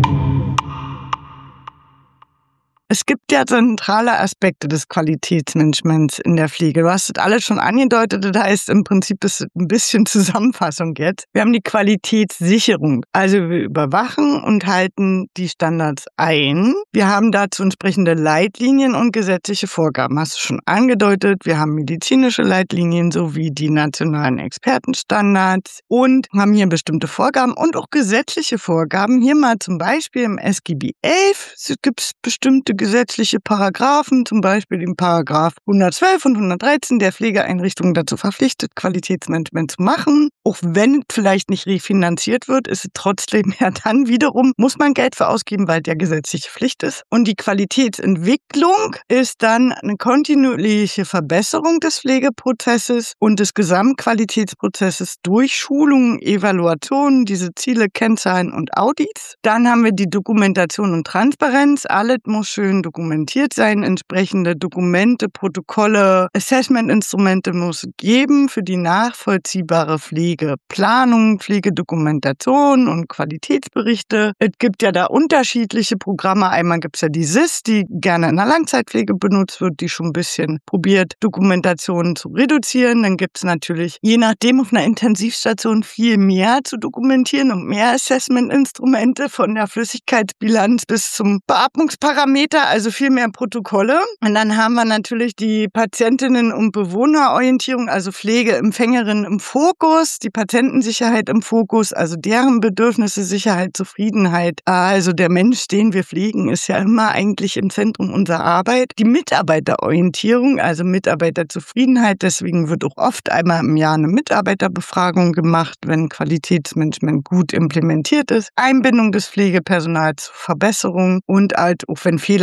Es gibt ja zentrale Aspekte des Qualitätsmanagements in der Pflege. Du hast es alles schon angedeutet, das heißt im Prinzip ist es ein bisschen Zusammenfassung jetzt. Wir haben die Qualitätssicherung, also wir überwachen und halten die Standards ein. Wir haben dazu entsprechende Leitlinien und gesetzliche Vorgaben, hast du schon angedeutet. Wir haben medizinische Leitlinien sowie die nationalen Expertenstandards und haben hier bestimmte Vorgaben und auch gesetzliche Vorgaben. Hier mal zum Beispiel im SGB 11 gibt es bestimmte gesetzliche Paragraphen, zum Beispiel den Paragraph 112 und 113 der Pflegeeinrichtungen dazu verpflichtet, Qualitätsmanagement zu machen. Auch wenn vielleicht nicht refinanziert wird, ist es trotzdem ja dann wiederum, muss man Geld für ausgeben, weil es ja gesetzliche Pflicht ist. Und die Qualitätsentwicklung ist dann eine kontinuierliche Verbesserung des Pflegeprozesses und des Gesamtqualitätsprozesses durch Schulungen, Evaluationen, diese Ziele, Kennzahlen und Audits. Dann haben wir die Dokumentation und Transparenz. Alles muss schön dokumentiert sein, entsprechende Dokumente, Protokolle, Assessment-Instrumente muss es geben für die nachvollziehbare Pflegeplanung, Pflegedokumentation und Qualitätsberichte. Es gibt ja da unterschiedliche Programme. Einmal gibt es ja die SIS, die gerne in der Langzeitpflege benutzt wird, die schon ein bisschen probiert, Dokumentationen zu reduzieren. Dann gibt es natürlich, je nachdem, auf einer Intensivstation viel mehr zu dokumentieren und mehr Assessment-Instrumente von der Flüssigkeitsbilanz bis zum Beatmungsparameter, also viel mehr Protokolle. Und dann haben wir natürlich die Patientinnen- und Bewohnerorientierung, also Pflegeempfängerinnen im Fokus, die Patientensicherheit im Fokus, also deren Bedürfnisse, Sicherheit, Zufriedenheit. Also der Mensch, den wir pflegen, ist ja immer eigentlich im Zentrum unserer Arbeit. Die Mitarbeiterorientierung, also Mitarbeiterzufriedenheit, deswegen wird auch oft einmal im Jahr eine Mitarbeiterbefragung gemacht, wenn Qualitätsmanagement gut implementiert ist. Einbindung des Pflegepersonals zur Verbesserung und halt auch wenn Fehler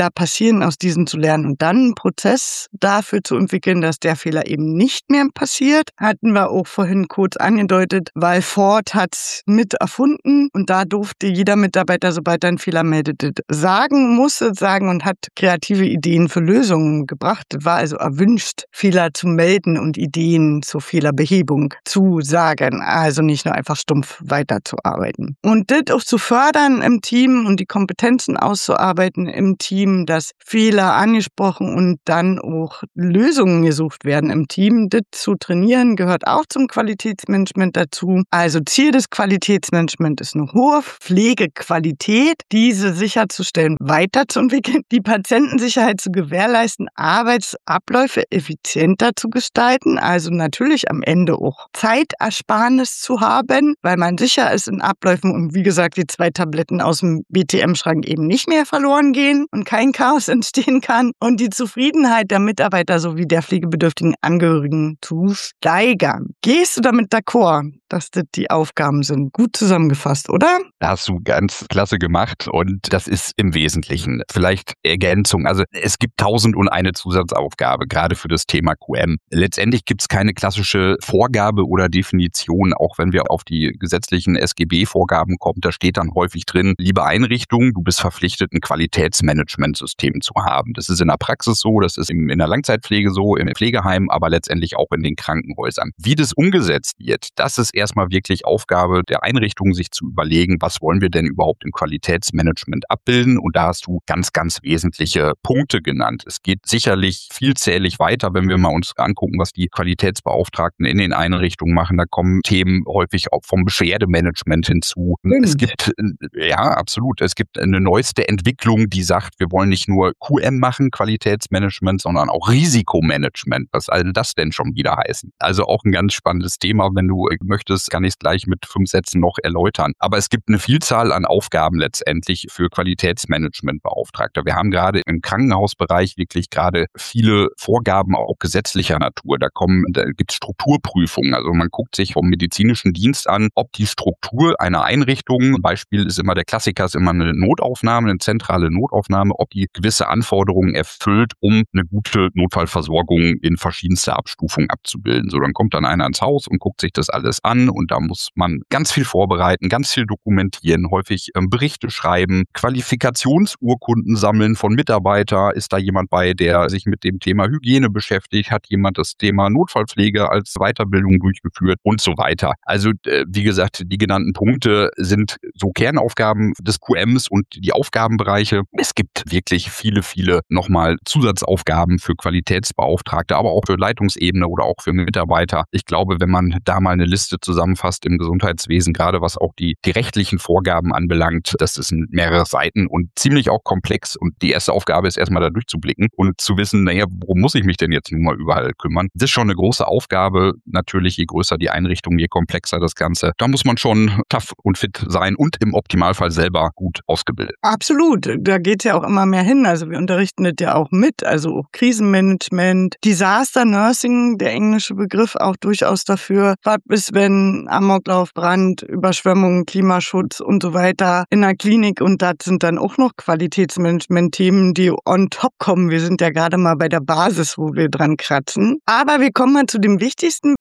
Fehler passieren, aus diesen zu lernen und dann einen Prozess dafür zu entwickeln, dass der Fehler eben nicht mehr passiert. Hatten wir auch vorhin kurz angedeutet, weil Ford hat es mit erfunden und da durfte jeder Mitarbeiter, sobald er einen Fehler meldete, musste sagen und hat kreative Ideen für Lösungen gebracht. War also erwünscht, Fehler zu melden und Ideen zur Fehlerbehebung zu sagen. Also nicht nur einfach stumpf weiterzuarbeiten. Und das auch zu fördern im Team und die Kompetenzen auszuarbeiten im Team, dass Fehler angesprochen und dann auch Lösungen gesucht werden im Team. Das zu trainieren gehört auch zum Qualitätsmanagement dazu. Also Ziel des Qualitätsmanagements ist eine hohe Pflegequalität, diese sicherzustellen, weiterzuentwickeln, die Patientensicherheit zu gewährleisten, Arbeitsabläufe effizienter zu gestalten, also natürlich am Ende auch Zeitersparnis zu haben, weil man sicher ist in Abläufen und wie gesagt, die 2 Tabletten aus dem BTM-Schrank eben nicht mehr verloren gehen und kein Chaos entstehen kann und die Zufriedenheit der Mitarbeiter sowie der pflegebedürftigen Angehörigen zu steigern. Gehst du damit d'accord, dass das die Aufgaben sind? Gut zusammengefasst, oder? Hast du ganz klasse gemacht und das ist im Wesentlichen vielleicht Ergänzung. Also es gibt 1001 Zusatzaufgabe, gerade für das Thema QM. Letztendlich gibt es keine klassische Vorgabe oder Definition, auch wenn wir auf die gesetzlichen SGB-Vorgaben kommen. Da steht dann häufig drin, liebe Einrichtung, du bist verpflichtet, ein Qualitätsmanagementsystem zu haben. Das ist in der Praxis so, das ist in der Langzeitpflege so, im Pflegeheim, aber letztendlich auch in den Krankenhäusern. Wie das umgesetzt wird, das ist erstmal wirklich Aufgabe der Einrichtung, sich zu überlegen, was wollen wir denn überhaupt im Qualitätsmanagement abbilden? Und da hast du ganz, ganz wesentliche Punkte genannt. Es geht sicherlich vielzählig weiter, wenn wir mal uns angucken, was die Qualitätsbeauftragten in den Einrichtungen machen. Da kommen Themen häufig auch vom Beschwerdemanagement hinzu. Es gibt, ja, absolut. Es gibt eine neueste Entwicklung, die sagt, wir wollen nicht nur QM machen, Qualitätsmanagement, sondern auch Risikomanagement. Was soll das denn schon wieder heißen? Also auch ein ganz spannendes Thema. Wenn du möchtest, kann ich es gleich mit 5 Sätzen noch erläutern. Aber es gibt eine Vielzahl an Aufgaben letztendlich für Qualitätsmanagementbeauftragte. Wir haben gerade im Krankenhausbereich wirklich gerade viele Vorgaben auch gesetzlicher Natur. Da gibt es Strukturprüfungen. Also man guckt sich vom medizinischen Dienst an, ob die Struktur einer Einrichtung, Beispiel ist immer der Klassiker, ist immer eine Notaufnahme, eine zentrale Notaufnahme, ob die gewisse Anforderungen erfüllt, um eine gute Notfallversorgung in verschiedenster Abstufung abzubilden. So, dann kommt dann einer ins Haus und guckt sich das alles an und da muss man ganz viel vorbereiten, ganz viel dokumentieren, häufig Berichte schreiben, Qualifikationsurkunden sammeln von Mitarbeitern. Ist da jemand bei, der sich mit dem Thema Hygiene beschäftigt? Hat jemand das Thema Notfallpflege als Weiterbildung durchgeführt und so weiter? Also wie gesagt, die genannten Punkte sind so Kernaufgaben des QMs und die Aufgabenbereiche. Es gibt wirklich viele nochmal Zusatzaufgaben für Qualitätsbeauftragte, aber auch für Leitungsebene oder auch für Mitarbeiter. Ich glaube, wenn man da mal eine Liste zusammenfasst im Gesundheitswesen, gerade was auch die rechtlichen Vorgaben anbelangt, das ist mehrere Seiten und ziemlich auch komplex. Und die erste Aufgabe ist erstmal da durchzublicken und zu wissen, naja, worum muss ich mich denn jetzt nun mal überall kümmern? Das ist schon eine große Aufgabe. Natürlich, je größer die Einrichtung, je komplexer das Ganze. Da muss man schon tough und fit sein und im Optimalfall selber gut ausgebildet. Absolut. Da geht ja auch immer mehr hin. Also wir unterrichten das ja auch mit. Also auch Krisenmanagement, Disaster Nursing, der englische Begriff auch durchaus dafür. Was ist, wenn Amoklauf, Brand, Überschwemmung, Klimaschutz und so weiter in der Klinik und das sind dann auch noch Qualitätsmanagement-Themen, die on top kommen. Wir sind ja gerade mal bei der Basis, wo wir dran kratzen. Aber wir kommen mal zu dem Wichtigsten.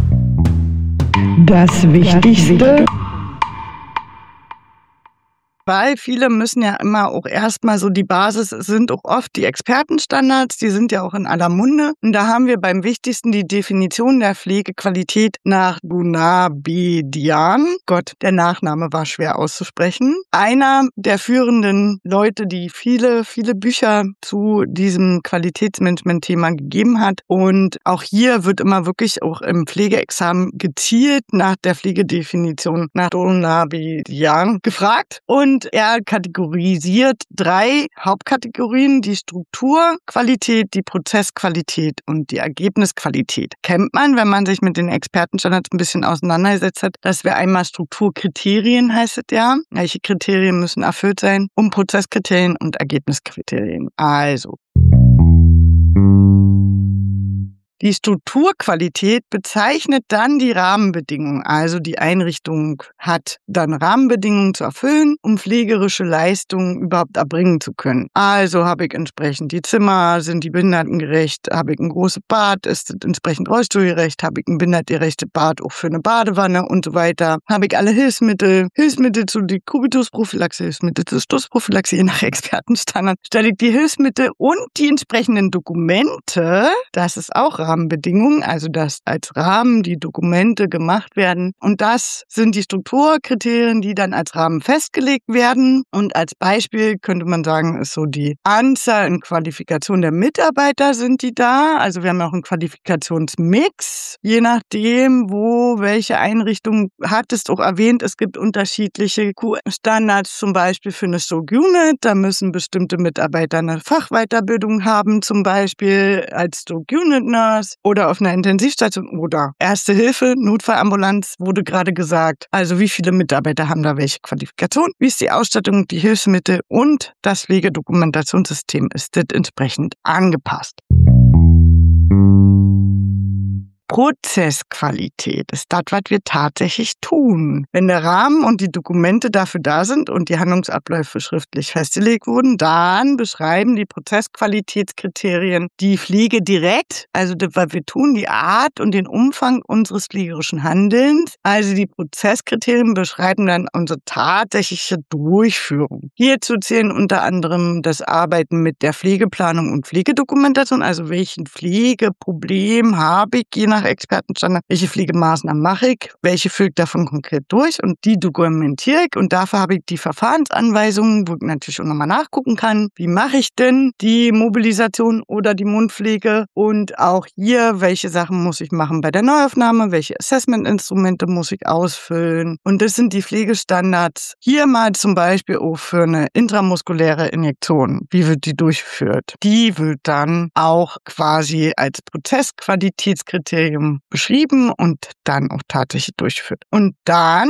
Das Wichtigste. Weil viele müssen ja immer auch erstmal so die Basis, sind auch oft die Expertenstandards, die sind ja auch in aller Munde. Und da haben wir beim Wichtigsten die Definition der Pflegequalität nach Gunabedian. Gott, der Nachname war schwer auszusprechen. Einer der führenden Leute, die viele Bücher zu diesem Qualitätsmanagement-Thema gegeben hat. Und auch hier wird immer wirklich auch im Pflegeexamen gezielt nach der Pflegedefinition nach Gunabedian gefragt. Und er kategorisiert 3 Hauptkategorien, die Strukturqualität, die Prozessqualität und die Ergebnisqualität. Kennt man, wenn man sich mit den Expertenstandards ein bisschen auseinandergesetzt hat, dass wir einmal Strukturkriterien, heißt es ja. Welche Kriterien müssen erfüllt sein? Und Prozesskriterien und Ergebniskriterien. Also Die Strukturqualität bezeichnet dann die Rahmenbedingungen. Also die Einrichtung hat dann Rahmenbedingungen zu erfüllen, um pflegerische Leistungen überhaupt erbringen zu können. Also habe ich entsprechend die Zimmer, sind die behindertengerecht, habe ich ein großes Bad, ist es entsprechend rollstuhlgerecht, habe ich ein behindertengerechtes Bad auch für eine Badewanne und so weiter. Habe ich alle Hilfsmittel zu Dekubitusprophylaxe, Hilfsmittel zur Stoßprophylaxe, je nach Expertenstandard, stelle ich die Hilfsmittel und die entsprechenden Dokumente, das ist auch Rahmenbedingungen, also dass als Rahmen die Dokumente gemacht werden. Und das sind die Strukturkriterien, die dann als Rahmen festgelegt werden. Und als Beispiel könnte man sagen, ist so die Anzahl und Qualifikation der Mitarbeiter, sind die da. Also wir haben auch einen Qualifikationsmix, je nachdem, wo welche Einrichtung, hattest auch erwähnt, es gibt unterschiedliche Standards, zum Beispiel für eine Stroke Unit. Da müssen bestimmte Mitarbeiter eine Fachweiterbildung haben, zum Beispiel als Stroke Unit Nurse oder auf einer Intensivstation oder Erste Hilfe, Notfallambulanz, wurde gerade gesagt. Also wie viele Mitarbeiter haben da welche Qualifikation? Wie ist die Ausstattung, die Hilfsmittel und das Pflegedokumentationssystem ist das entsprechend angepasst. Prozessqualität ist das, was wir tatsächlich tun. Wenn der Rahmen und die Dokumente dafür da sind und die Handlungsabläufe schriftlich festgelegt wurden, dann beschreiben die Prozessqualitätskriterien die Pflege direkt, also das, was wir tun, die Art und den Umfang unseres pflegerischen Handelns. Also die Prozesskriterien beschreiben dann unsere tatsächliche Durchführung. Hierzu zählen unter anderem das Arbeiten mit der Pflegeplanung und Pflegedokumentation, also welchen Pflegeproblem habe ich, je nach Expertenstandard, welche Pflegemaßnahmen mache ich, welche führe ich davon konkret durch und die dokumentiere ich und dafür habe ich die Verfahrensanweisungen, wo ich natürlich auch nochmal nachgucken kann, wie mache ich denn die Mobilisation oder die Mundpflege und auch hier, welche Sachen muss ich machen bei der Neuaufnahme, welche Assessment-Instrumente muss ich ausfüllen und das sind die Pflegestandards. Hier mal zum Beispiel auch für eine intramuskuläre Injektion, wie wird die durchgeführt? Die wird dann auch quasi als Prozessqualitätskriterium beschrieben und dann auch tatsächlich durchgeführt. Und dann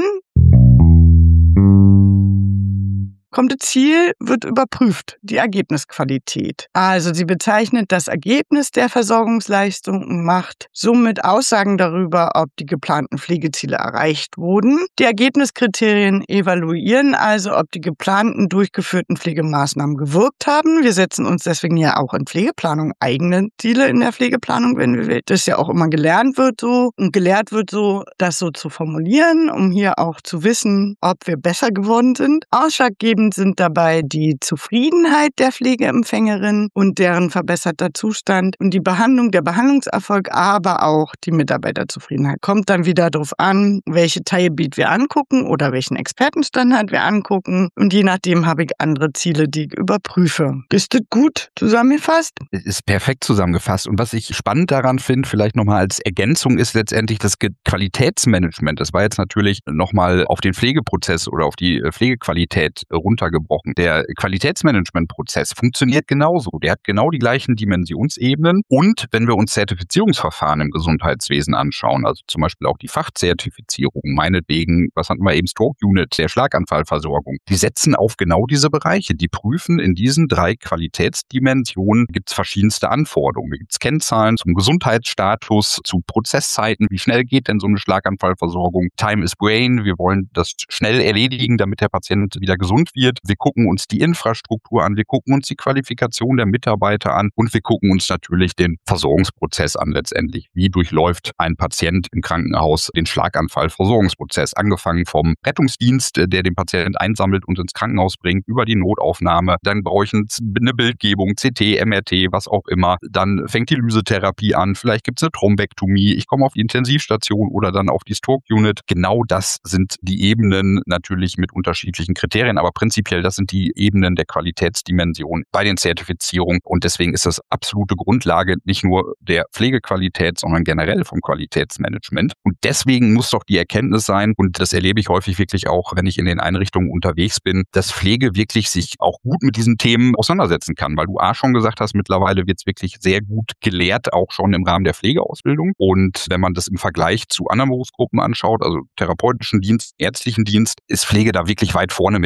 kommt das Ziel, wird überprüft, die Ergebnisqualität. Also sie bezeichnet das Ergebnis der Versorgungsleistung und macht somit Aussagen darüber, ob die geplanten Pflegeziele erreicht wurden. Die Ergebniskriterien evaluieren also, ob die geplanten, durchgeführten Pflegemaßnahmen gewirkt haben. Wir setzen uns deswegen ja auch in Pflegeplanung eigene Ziele in der Pflegeplanung, wenn wir das ja auch immer gelernt wird so und gelehrt wird so, das so zu formulieren, um hier auch zu wissen, ob wir besser geworden sind. Ausschlaggebend sind dabei die Zufriedenheit der Pflegeempfängerin und deren verbesserter Zustand und die Behandlung, der Behandlungserfolg, aber auch die Mitarbeiterzufriedenheit. Kommt dann wieder darauf an, welche Teilgebiet wir angucken oder welchen Expertenstandard wir angucken und je nachdem habe ich andere Ziele, die ich überprüfe. Ist das gut zusammengefasst? Ist perfekt zusammengefasst und was ich spannend daran finde, vielleicht nochmal als Ergänzung, ist letztendlich das Qualitätsmanagement. Das war jetzt natürlich nochmal auf den Pflegeprozess oder auf die Pflegequalität runtergebrochen. Der Qualitätsmanagementprozess funktioniert genauso. Der hat genau die gleichen Dimensionsebenen und wenn wir uns Zertifizierungsverfahren im Gesundheitswesen anschauen, also zum Beispiel auch die Fachzertifizierung, meinetwegen, was hatten wir eben, Stroke Unit, der Schlaganfallversorgung, die setzen auf genau diese Bereiche. Die prüfen in diesen 3 Qualitätsdimensionen, gibt es verschiedenste Anforderungen. Da gibt es Kennzahlen zum Gesundheitsstatus, zu Prozesszeiten, wie schnell geht denn so eine Schlaganfallversorgung, Time is Brain, wir wollen das schnell erledigen, damit der Patient wieder gesund wird. Wir gucken uns die Infrastruktur an, wir gucken uns die Qualifikation der Mitarbeiter an und wir gucken uns natürlich den Versorgungsprozess an letztendlich. Wie durchläuft ein Patient im Krankenhaus den Schlaganfallversorgungsprozess? Angefangen vom Rettungsdienst, der den Patienten einsammelt und ins Krankenhaus bringt, über die Notaufnahme. Dann brauche ich eine Bildgebung, CT, MRT, was auch immer. Dann fängt die Lysetherapie an. Vielleicht gibt es eine Thrombektomie. Ich komme auf die Intensivstation oder dann auf die Stroke Unit. Genau das sind die Ebenen natürlich mit unterschiedlichen Kriterien, aber prinzipiell das sind die Ebenen der Qualitätsdimension bei den Zertifizierungen und deswegen ist das absolute Grundlage nicht nur der Pflegequalität, sondern generell vom Qualitätsmanagement. Und deswegen muss doch die Erkenntnis sein, und das erlebe ich häufig wirklich auch, wenn ich in den Einrichtungen unterwegs bin, dass Pflege wirklich sich auch gut mit diesen Themen auseinandersetzen kann, weil du schon gesagt hast, mittlerweile wird es wirklich sehr gut gelehrt, auch schon im Rahmen der Pflegeausbildung. Und wenn man das im Vergleich zu anderen Berufsgruppen anschaut, also therapeutischen Dienst, ärztlichen Dienst, ist Pflege da wirklich weit vorne mit den Themen.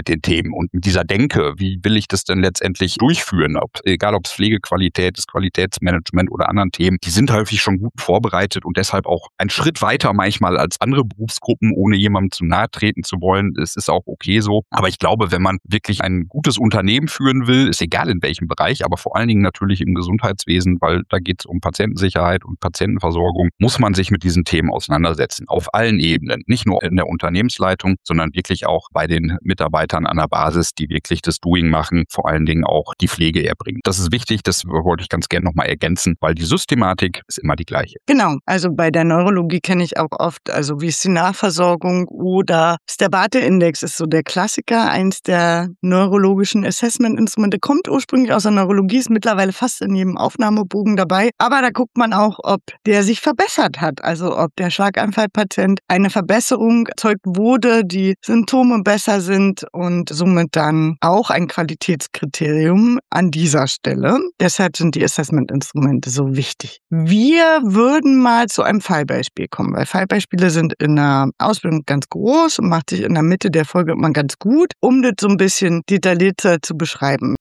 betreiben. Und mit dieser Denke, wie will ich das denn letztendlich durchführen? Egal ob es Pflegequalität ist, Qualitätsmanagement oder anderen Themen, die sind häufig schon gut vorbereitet und deshalb auch einen Schritt weiter manchmal als andere Berufsgruppen, ohne jemandem zu nahe treten zu wollen. Es ist auch okay so. Aber ich glaube, wenn man wirklich ein gutes Unternehmen führen will, ist egal in welchem Bereich, aber vor allen Dingen natürlich im Gesundheitswesen, weil da geht es um Patientensicherheit und Patientenversorgung, muss man sich mit diesen Themen auseinandersetzen. Auf allen Ebenen. Nicht nur in der Unternehmensleitung, sondern wirklich auch bei den Mitarbeitern an der Basis, die wirklich das Doing machen, vor allen Dingen auch die Pflege erbringen. Das ist wichtig, das wollte ich ganz gerne nochmal ergänzen, weil die Systematik ist immer die gleiche. Genau, also bei der Neurologie kenne ich auch oft, also wie ist die Nachversorgung oder ist der Barte-Index ist so der Klassiker, eins der neurologischen Assessment-Instrumente, kommt ursprünglich aus der Neurologie, ist mittlerweile fast in jedem Aufnahmebogen dabei, aber da guckt man auch, ob der sich verbessert hat, also ob der Schlaganfallpatient eine Verbesserung erzeugt wurde, die Symptome besser sind und somit dann auch ein Qualitätskriterium an dieser Stelle. Deshalb sind die Assessment-Instrumente so wichtig. Wir würden mal zu einem Fallbeispiel kommen, weil Fallbeispiele sind in der Ausbildung ganz groß und macht sich in der Mitte der Folge immer ganz gut, um das so ein bisschen detaillierter zu beschreiben.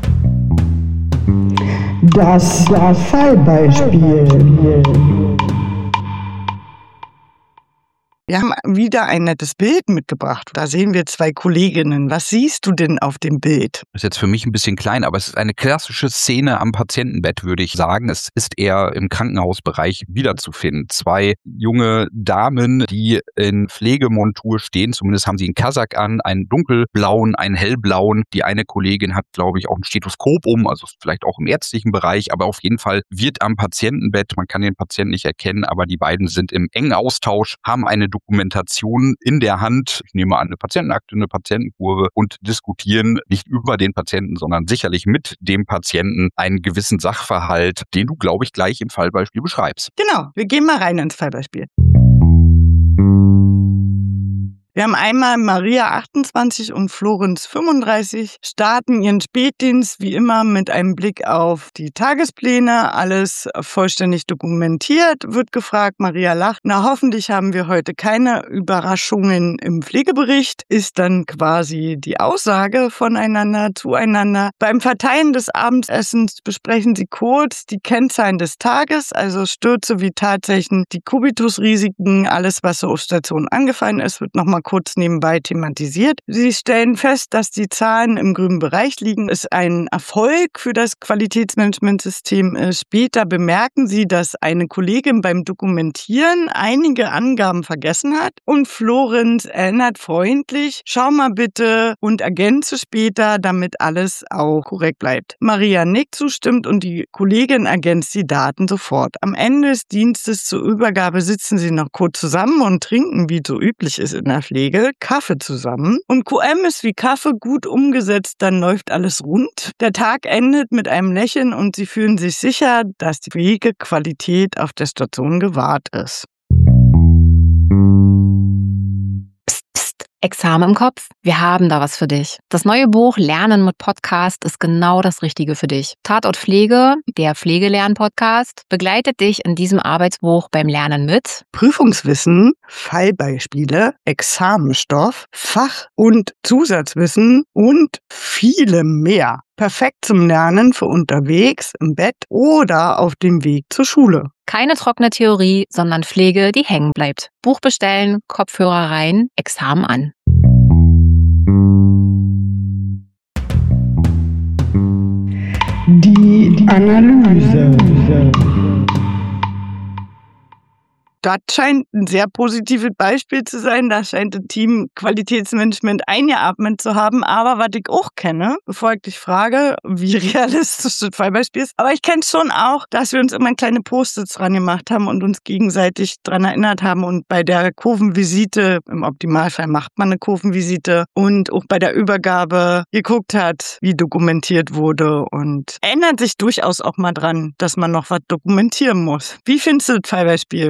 Das Fallbeispiel. Wir haben wieder ein nettes Bild mitgebracht. Da sehen wir zwei Kolleginnen. Was siehst du denn auf dem Bild? Das ist jetzt für mich ein bisschen klein, aber es ist eine klassische Szene am Patientenbett, würde ich sagen. Es ist eher im Krankenhausbereich wiederzufinden. Zwei junge Damen, die in Pflegemontur stehen, zumindest haben sie einen Kasak an, einen dunkelblauen, einen hellblauen. Die eine Kollegin hat, glaube ich, auch ein Stethoskop also vielleicht auch im ärztlichen Bereich, aber auf jeden Fall wird am Patientenbett, man kann den Patienten nicht erkennen, aber die beiden sind im engen Austausch, haben eine Dokumentation in der Hand, ich nehme an, eine Patientenakte, eine Patientenkurve und diskutieren nicht über den Patienten, sondern sicherlich mit dem Patienten einen gewissen Sachverhalt, den du, glaube ich, gleich im Fallbeispiel beschreibst. Genau, wir gehen mal rein ins Fallbeispiel. Wir haben einmal Maria 28 und Florenz 35, starten ihren Spätdienst wie immer mit einem Blick auf die Tagespläne, alles vollständig dokumentiert, wird gefragt, Maria lacht, na hoffentlich haben wir heute keine Überraschungen im Pflegebericht, ist dann quasi die Aussage voneinander zueinander. Beim Verteilen des Abendessens besprechen sie kurz die Kennzahlen des Tages, also Stürze, Vitalzeichen, die Kubitusrisiken, alles was so auf Station angefallen ist, wird nochmal kurz nebenbei thematisiert. Sie stellen fest, dass die Zahlen im grünen Bereich liegen, es ein Erfolg für das Qualitätsmanagementsystem ist. Später bemerken sie, dass eine Kollegin beim Dokumentieren einige Angaben vergessen hat und Florenz erinnert freundlich, schau mal bitte und ergänze später, damit alles auch korrekt bleibt. Maria nickt zustimmt und die Kollegin ergänzt die Daten sofort. Am Ende des Dienstes zur Übergabe sitzen sie noch kurz zusammen und trinken, wie so üblich ist in der Pflege, Kaffee zusammen. Und QM ist wie Kaffee gut umgesetzt, dann läuft alles rund. Der Tag endet mit einem Lächeln und sie fühlen sich sicher, dass die Pflegequalität auf der Station gewahrt ist. Examen im Kopf? Wir haben da was für dich. Das neue Buch Lernen mit Podcast ist genau das Richtige für dich. Tatort Pflege, der Pflegelern-Podcast, begleitet dich in diesem Arbeitsbuch beim Lernen mit Prüfungswissen, Fallbeispiele, Examenstoff, Fach- und Zusatzwissen und vielem mehr. Perfekt zum Lernen für unterwegs, im Bett oder auf dem Weg zur Schule. keine trockene Theorie, sondern Pflege, die hängen bleibt. Buch bestellen, Kopfhörer rein, Examen an. Die Analyse. Das scheint ein sehr positives Beispiel zu sein. Da scheint das Team Qualitätsmanagement eingeatmet zu haben. Aber was ich auch kenne, bevor ich dich frage, wie realistisch das Fallbeispiel ist, aber ich kenne schon auch, dass wir uns immer kleine Post-its dran gemacht haben und uns gegenseitig dran erinnert haben. Und bei der Kurvenvisite, im Optimalfall macht man eine Kurvenvisite, und auch bei der Übergabe geguckt hat, wie dokumentiert wurde, und erinnert sich durchaus auch mal dran, dass man noch was dokumentieren muss. Wie findest du das Fallbeispiel? Das ist so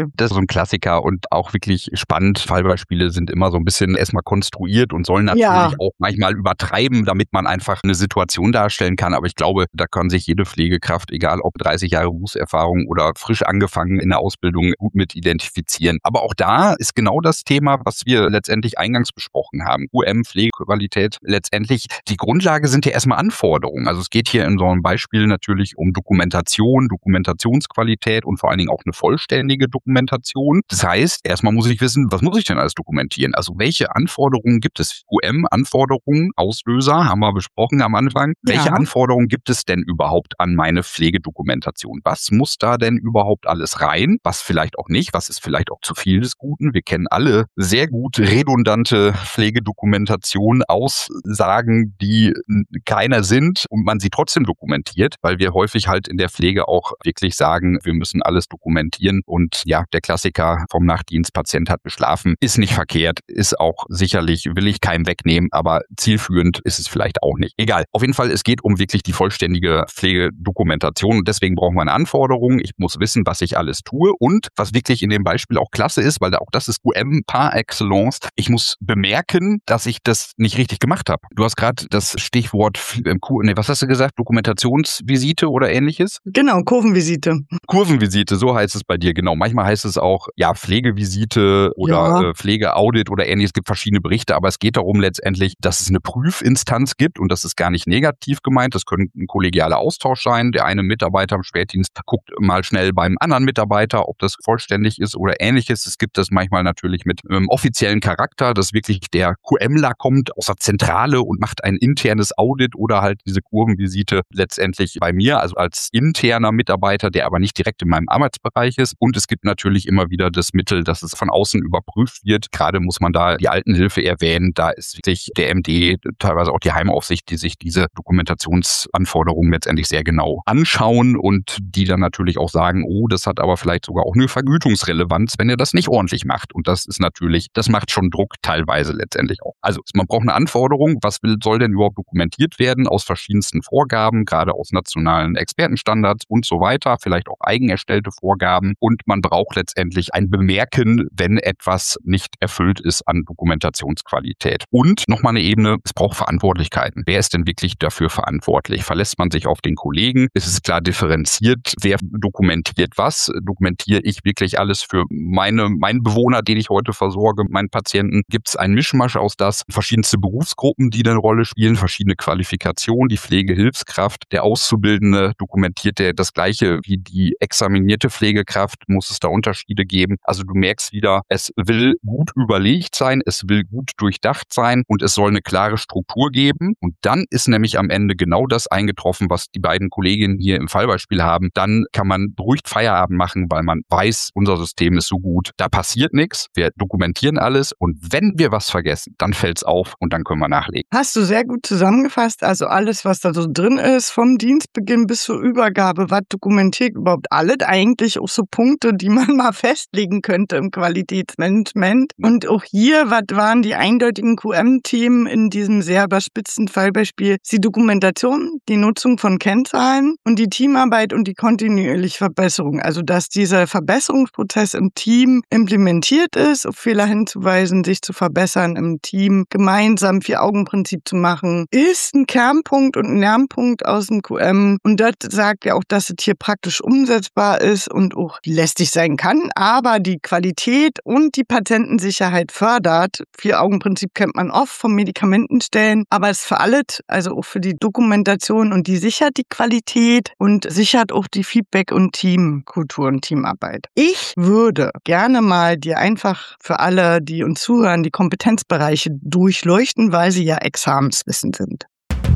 ein Klassiker und auch wirklich spannend. Fallbeispiele sind immer so ein bisschen erstmal konstruiert und sollen natürlich auch manchmal übertreiben, damit man einfach eine Situation darstellen kann. Aber ich glaube, da kann sich jede Pflegekraft, egal ob 30 Jahre Berufserfahrung oder frisch angefangen in der Ausbildung, gut mit identifizieren. Aber auch da ist genau das Thema, was wir letztendlich eingangs besprochen haben. QM, Pflegequalität, letztendlich die Grundlage sind ja erstmal Anforderungen. Also es geht hier in so einem Beispiel natürlich um Dokumentation, Dokumentationsqualität und vor allen Dingen auch eine vollständige Dokumentation. Das heißt, erstmal muss ich wissen, was muss ich denn alles dokumentieren? Also welche Anforderungen gibt es? QM-Anforderungen, Auslöser, haben wir besprochen am Anfang. Ja. Welche Anforderungen gibt es denn überhaupt an meine Pflegedokumentation? Was muss da denn überhaupt alles rein? Was vielleicht auch nicht? Was ist vielleicht auch zu viel des Guten? Wir kennen alle sehr gut redundante Pflegedokumentation, Aussagen, die keiner sind und man sie trotzdem dokumentiert, weil wir häufig halt in der Pflege auch wirklich sagen, wir müssen alles dokumentieren und ja, der Klassiker vom Nachtdienst, Patient hat geschlafen, ist nicht verkehrt, ist auch sicherlich, will ich keinem wegnehmen, aber zielführend ist es vielleicht auch nicht. Egal. Auf jeden Fall, es geht um wirklich die vollständige Pflegedokumentation und deswegen brauchen wir eine Anforderung. Ich muss wissen, was ich alles tue und was wirklich in dem Beispiel auch klasse ist, weil auch das ist QM par excellence. Ich muss bemerken, dass ich das nicht richtig gemacht habe. Du hast gerade das Stichwort, was hast du gesagt? Dokumentationsvisite oder ähnliches? Genau, Kurvenvisite. Kurvenvisite, so heißt es bei dir, genau. Manchmal heißt es auch, ja, Pflegevisite oder Pflegeaudit oder ähnliches. Es gibt verschiedene Berichte, aber es geht darum letztendlich, dass es eine Prüfinstanz gibt und das ist gar nicht negativ gemeint. Das könnte ein kollegialer Austausch sein. Der eine Mitarbeiter im Spätdienst guckt mal schnell beim anderen Mitarbeiter, ob das vollständig ist oder ähnliches. Es gibt das manchmal natürlich mit offiziellen Charakter, dass wirklich der QMler kommt aus der Zentrale und macht ein internes Audit oder halt diese Kurvenvisite letztendlich bei mir, also als interner Mitarbeiter, der aber nicht direkt in meinem Arbeitsbereich ist. Und es gibt natürlich immer wieder das Mittel, dass es von außen überprüft wird. Gerade muss man da die Altenhilfe erwähnen. Da ist wirklich der MD, teilweise auch die Heimaufsicht, die sich diese Dokumentationsanforderungen letztendlich sehr genau anschauen und die dann natürlich auch sagen, oh, das hat aber vielleicht sogar auch eine Vergütungsrelevanz, wenn ihr das nicht ordentlich macht. Und das ist natürlich, das macht schon Druck teilweise letztendlich auch. Also man braucht eine Anforderung, was soll denn überhaupt dokumentiert werden aus verschiedensten Vorgaben, gerade aus nationalen Expertenstandards und so weiter, vielleicht auch eigenerstellte Vorgaben und man braucht letztendlich ein Bemerken, wenn etwas nicht erfüllt ist an Dokumentationsqualität. Und nochmal eine Ebene, es braucht Verantwortlichkeiten. Wer ist denn wirklich dafür verantwortlich? Verlässt man sich auf den Kollegen? Ist es klar differenziert? Wer dokumentiert was? Dokumentiere ich wirklich alles für meinen Bewohner, den ich heute versorge, meinen Patienten? Gibt es einen Mischmasch aus das? Verschiedenste Berufsgruppen, die eine Rolle spielen, verschiedene Qualifikationen, die Pflegehilfskraft, der Auszubildende dokumentiert das Gleiche wie die examinierte Pflegekraft, muss es da Unterschiede geben. Also du merkst wieder, es will gut überlegt sein, es will gut durchdacht sein und es soll eine klare Struktur geben. Und dann ist nämlich am Ende genau das eingetroffen, was die beiden Kolleginnen hier im Fallbeispiel haben. Dann kann man beruhigt Feierabend machen, weil man weiß, unser System ist so gut. Da passiert nichts, wir dokumentieren alles und wenn wir was vergessen, dann fällt es auf und dann können wir nachlegen. Hast du sehr gut zusammengefasst, also alles, was da so drin ist, vom Dienstbeginn bis zur Übergabe, was dokumentiert überhaupt alles, eigentlich auch so Punkte, die man mal festlegen könnte im Qualitätsmanagement. Und auch hier, was waren die eindeutigen QM-Themen in diesem sehr überspitzten Fallbeispiel? Die Dokumentation, die Nutzung von Kennzahlen und die Teamarbeit und die kontinuierliche Verbesserung. Also, dass dieser Verbesserungsprozess im Team implementiert ist, auf Fehler hinzuweisen, sich zu verbessern im Team, gemeinsam 4-Augen-Prinzip zu machen, ist ein Kernpunkt und ein Lernpunkt aus dem QM. Und das sagt ja auch, dass es hier praktisch umsetzbar ist und auch lästig sein kann, aber die Qualität und die Patientensicherheit fördert. 4-Augen-Prinzip kennt man oft vom Medikamentenstellen, aber es ist für alles, also auch für die Dokumentation und die sichert die Qualität und sichert auch die Feedback- und Teamkultur und Teamarbeit. Ich würde gerne mal dir einfach für alle, die uns zuhören, die Kompetenzbereiche durchleuchten, weil sie ja Examenswissen sind.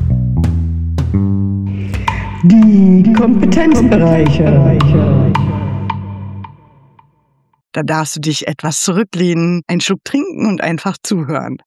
Die Kompetenzbereiche. Da darfst du dich etwas zurücklehnen, einen Schluck trinken und einfach zuhören.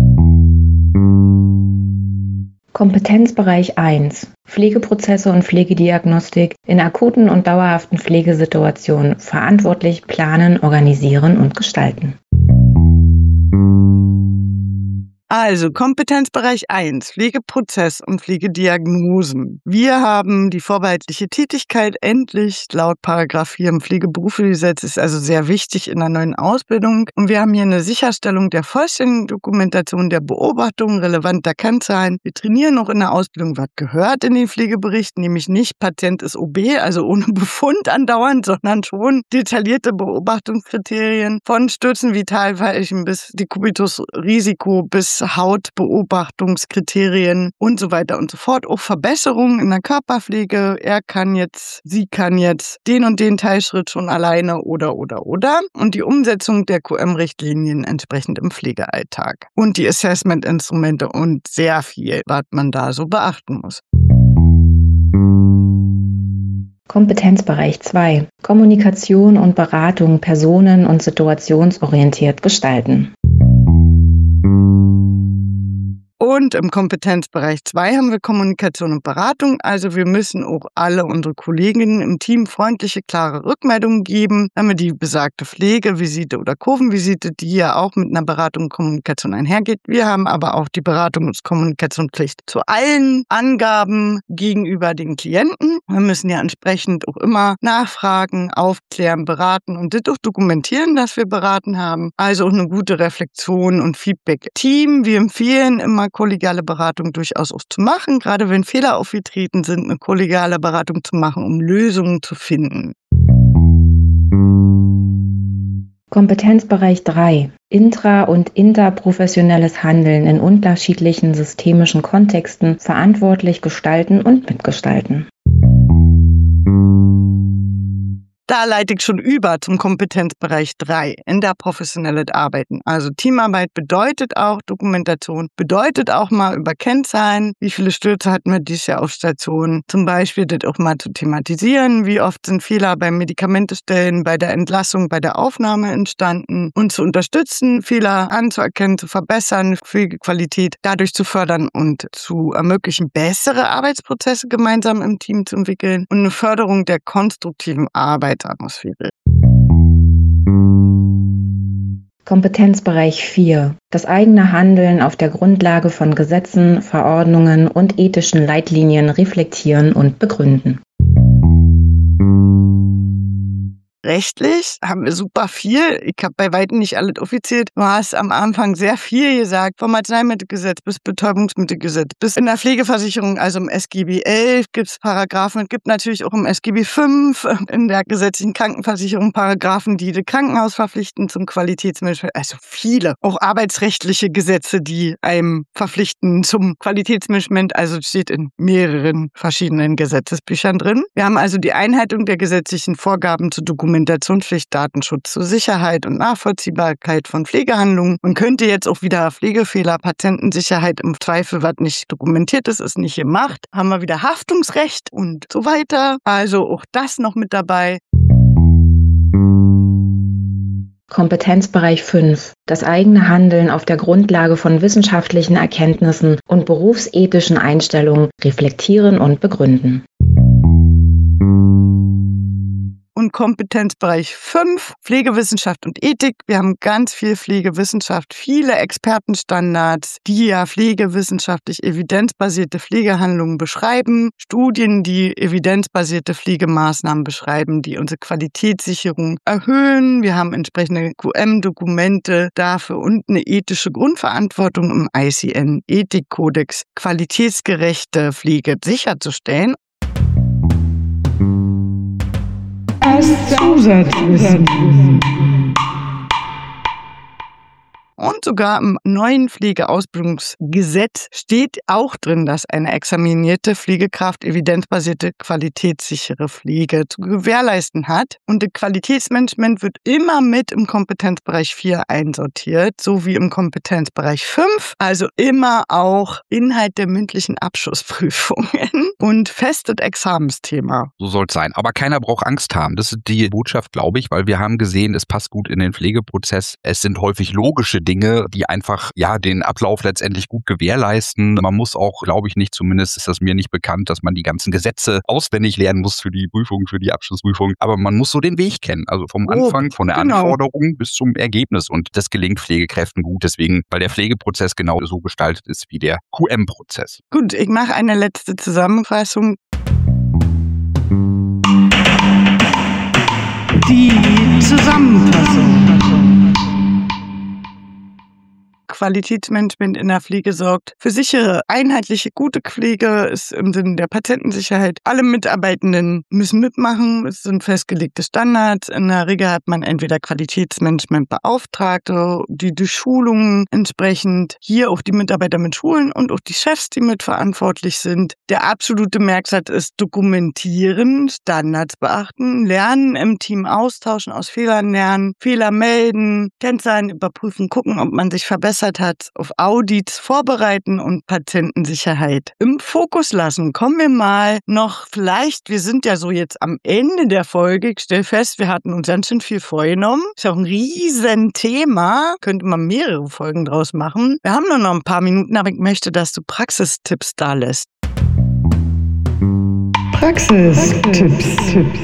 Kompetenzbereich 1. Pflegeprozesse und Pflegediagnostik in akuten und dauerhaften Pflegesituationen verantwortlich planen, organisieren und gestalten. Also Kompetenzbereich 1, Pflegeprozess und Pflegediagnosen. Wir haben die vorbehaltliche Tätigkeit endlich laut Paragraph 4 im Pflegeberufegesetz, ist also sehr wichtig in der neuen Ausbildung. Und wir haben hier eine Sicherstellung der vollständigen Dokumentation der Beobachtung relevanter Kennzahlen. Wir trainieren auch in der Ausbildung, was gehört in den Pflegebericht, nämlich nicht Patient ist OB, also ohne Befund andauernd, sondern schon detaillierte Beobachtungskriterien von Stürzen, Vitalweichen bis Dekubitus-Risiko bis Hautbeobachtungskriterien und so weiter und so fort. Auch Verbesserungen in der Körperpflege. Sie kann jetzt den und den Teilschritt schon alleine oder. Und die Umsetzung der QM-Richtlinien entsprechend im Pflegealltag. Und die Assessment-Instrumente und sehr viel, was man da so beachten muss. Kompetenzbereich 2. Kommunikation und Beratung personen- und situationsorientiert gestalten. Und im Kompetenzbereich 2 haben wir Kommunikation und Beratung. Also wir müssen auch alle unsere Kolleginnen im Team freundliche, klare Rückmeldungen geben. Dann haben wir die besagte Pflegevisite oder Kurvenvisite, die ja auch mit einer Beratung und Kommunikation einhergeht. Wir haben aber auch die Beratung und Kommunikationspflicht zu allen Angaben gegenüber den Klienten. Wir müssen ja entsprechend auch immer nachfragen, aufklären, beraten und das auch dokumentieren, dass wir beraten haben. Also auch eine gute Reflexion und Feedback-Team. Wir empfehlen immer kollegiale Beratung durchaus auch zu machen, gerade wenn Fehler aufgetreten sind, eine kollegiale Beratung zu machen, um Lösungen zu finden. Kompetenzbereich 3. Intra- und interprofessionelles Handeln in unterschiedlichen systemischen Kontexten verantwortlich gestalten und mitgestalten. Da leite ich schon über zum Kompetenzbereich 3, interprofessionelles Arbeiten. Also Teamarbeit bedeutet auch Dokumentation, bedeutet auch mal über Kennzahlen, wie viele Stürze hatten wir dieses Jahr auf Station, zum Beispiel das auch mal zu thematisieren, wie oft sind Fehler beim Medikamentestellen, bei der Entlassung, bei der Aufnahme entstanden und zu unterstützen, Fehler anzuerkennen, zu verbessern, Pflegequalität dadurch zu fördern und zu ermöglichen, bessere Arbeitsprozesse gemeinsam im Team zu entwickeln und eine Förderung der konstruktiven Arbeitsatmosphäre. Kompetenzbereich 4. Das eigene Handeln auf der Grundlage von Gesetzen, Verordnungen und ethischen Leitlinien reflektieren und begründen. Rechtlich haben wir super viel. Ich habe bei weitem nicht alles offiziert. Du hast am Anfang sehr viel gesagt, vom Arzneimittelgesetz bis Betäubungsmittelgesetz, bis in der Pflegeversicherung, also im SGB 11 gibt es Paragraphen. Es gibt natürlich auch im SGB 5 in der gesetzlichen Krankenversicherung Paragraphen, die das Krankenhaus verpflichten zum Qualitätsmanagement. Also viele, auch arbeitsrechtliche Gesetze, die einem verpflichten zum Qualitätsmanagement. Also steht in mehreren verschiedenen Gesetzesbüchern drin. Wir haben also die Einhaltung der gesetzlichen Vorgaben zur Dokumentationspflicht, Datenschutz zur Sicherheit und Nachvollziehbarkeit von Pflegehandlungen. Man könnte jetzt auch wieder Pflegefehler, Patientensicherheit im Zweifel, was nicht dokumentiert ist nicht gemacht. Haben wir wieder Haftungsrecht und so weiter. Also auch das noch mit dabei. Kompetenzbereich 5. Das eigene Handeln auf der Grundlage von wissenschaftlichen Erkenntnissen und berufsethischen Einstellungen reflektieren und begründen. Und Kompetenzbereich 5, Pflegewissenschaft und Ethik. Wir haben ganz viel Pflegewissenschaft, viele Expertenstandards, die ja pflegewissenschaftlich evidenzbasierte Pflegehandlungen beschreiben, Studien, die evidenzbasierte Pflegemaßnahmen beschreiben, die unsere Qualitätssicherung erhöhen. Wir haben entsprechende QM-Dokumente dafür und eine ethische Grundverantwortung im ICN-Ethikkodex, qualitätsgerechte Pflege sicherzustellen. Zusatzwissen. Und sogar im neuen Pflegeausbildungsgesetz steht auch drin, dass eine examinierte Pflegekraft evidenzbasierte, qualitätssichere Pflege zu gewährleisten hat. Und das Qualitätsmanagement wird immer mit im Kompetenzbereich 4 einsortiert, so wie im Kompetenzbereich 5. Also immer auch Inhalt der mündlichen Abschlussprüfungen und festes Examensthema. So soll es sein. Aber keiner braucht Angst haben. Das ist die Botschaft, glaube ich, weil wir haben gesehen, es passt gut in den Pflegeprozess. Es sind häufig logische Dinge, Dinge, die einfach den Ablauf letztendlich gut gewährleisten. Man muss auch, glaube ich nicht, zumindest ist das mir nicht bekannt, dass man die ganzen Gesetze auswendig lernen muss für die Prüfung, für die Abschlussprüfung. Aber man muss so den Weg kennen. Also vom Anfang, von der Anforderung bis zum Ergebnis. Und das gelingt Pflegekräften gut. Deswegen, weil der Pflegeprozess genau so gestaltet ist wie der QM-Prozess. Gut, ich mache eine letzte Zusammenfassung. Die Zusammenfassung. Qualitätsmanagement in der Pflege sorgt für sichere, einheitliche, gute Pflege, ist im Sinne der Patientensicherheit. Alle Mitarbeitenden müssen mitmachen, es sind festgelegte Standards. In der Regel hat man entweder Qualitätsmanagementbeauftragte, die Schulungen entsprechend hier auch die Mitarbeiter mit schulen und auch die Chefs, die mitverantwortlich sind. Der absolute Merksatz ist dokumentieren, Standards beachten, lernen, im Team austauschen, aus Fehlern lernen, Fehler melden, Kennzahlen überprüfen, gucken, ob man sich verbessert hat, auf Audits vorbereiten und Patientensicherheit im Fokus lassen. Kommen wir mal noch vielleicht, wir sind ja so jetzt am Ende der Folge, ich stelle fest, wir hatten uns ganz schön viel vorgenommen. Ist auch ein Riesenthema, könnte man mehrere Folgen draus machen. Wir haben nur noch ein paar Minuten, aber ich möchte, dass du Praxistipps da lässt. Praxistipps.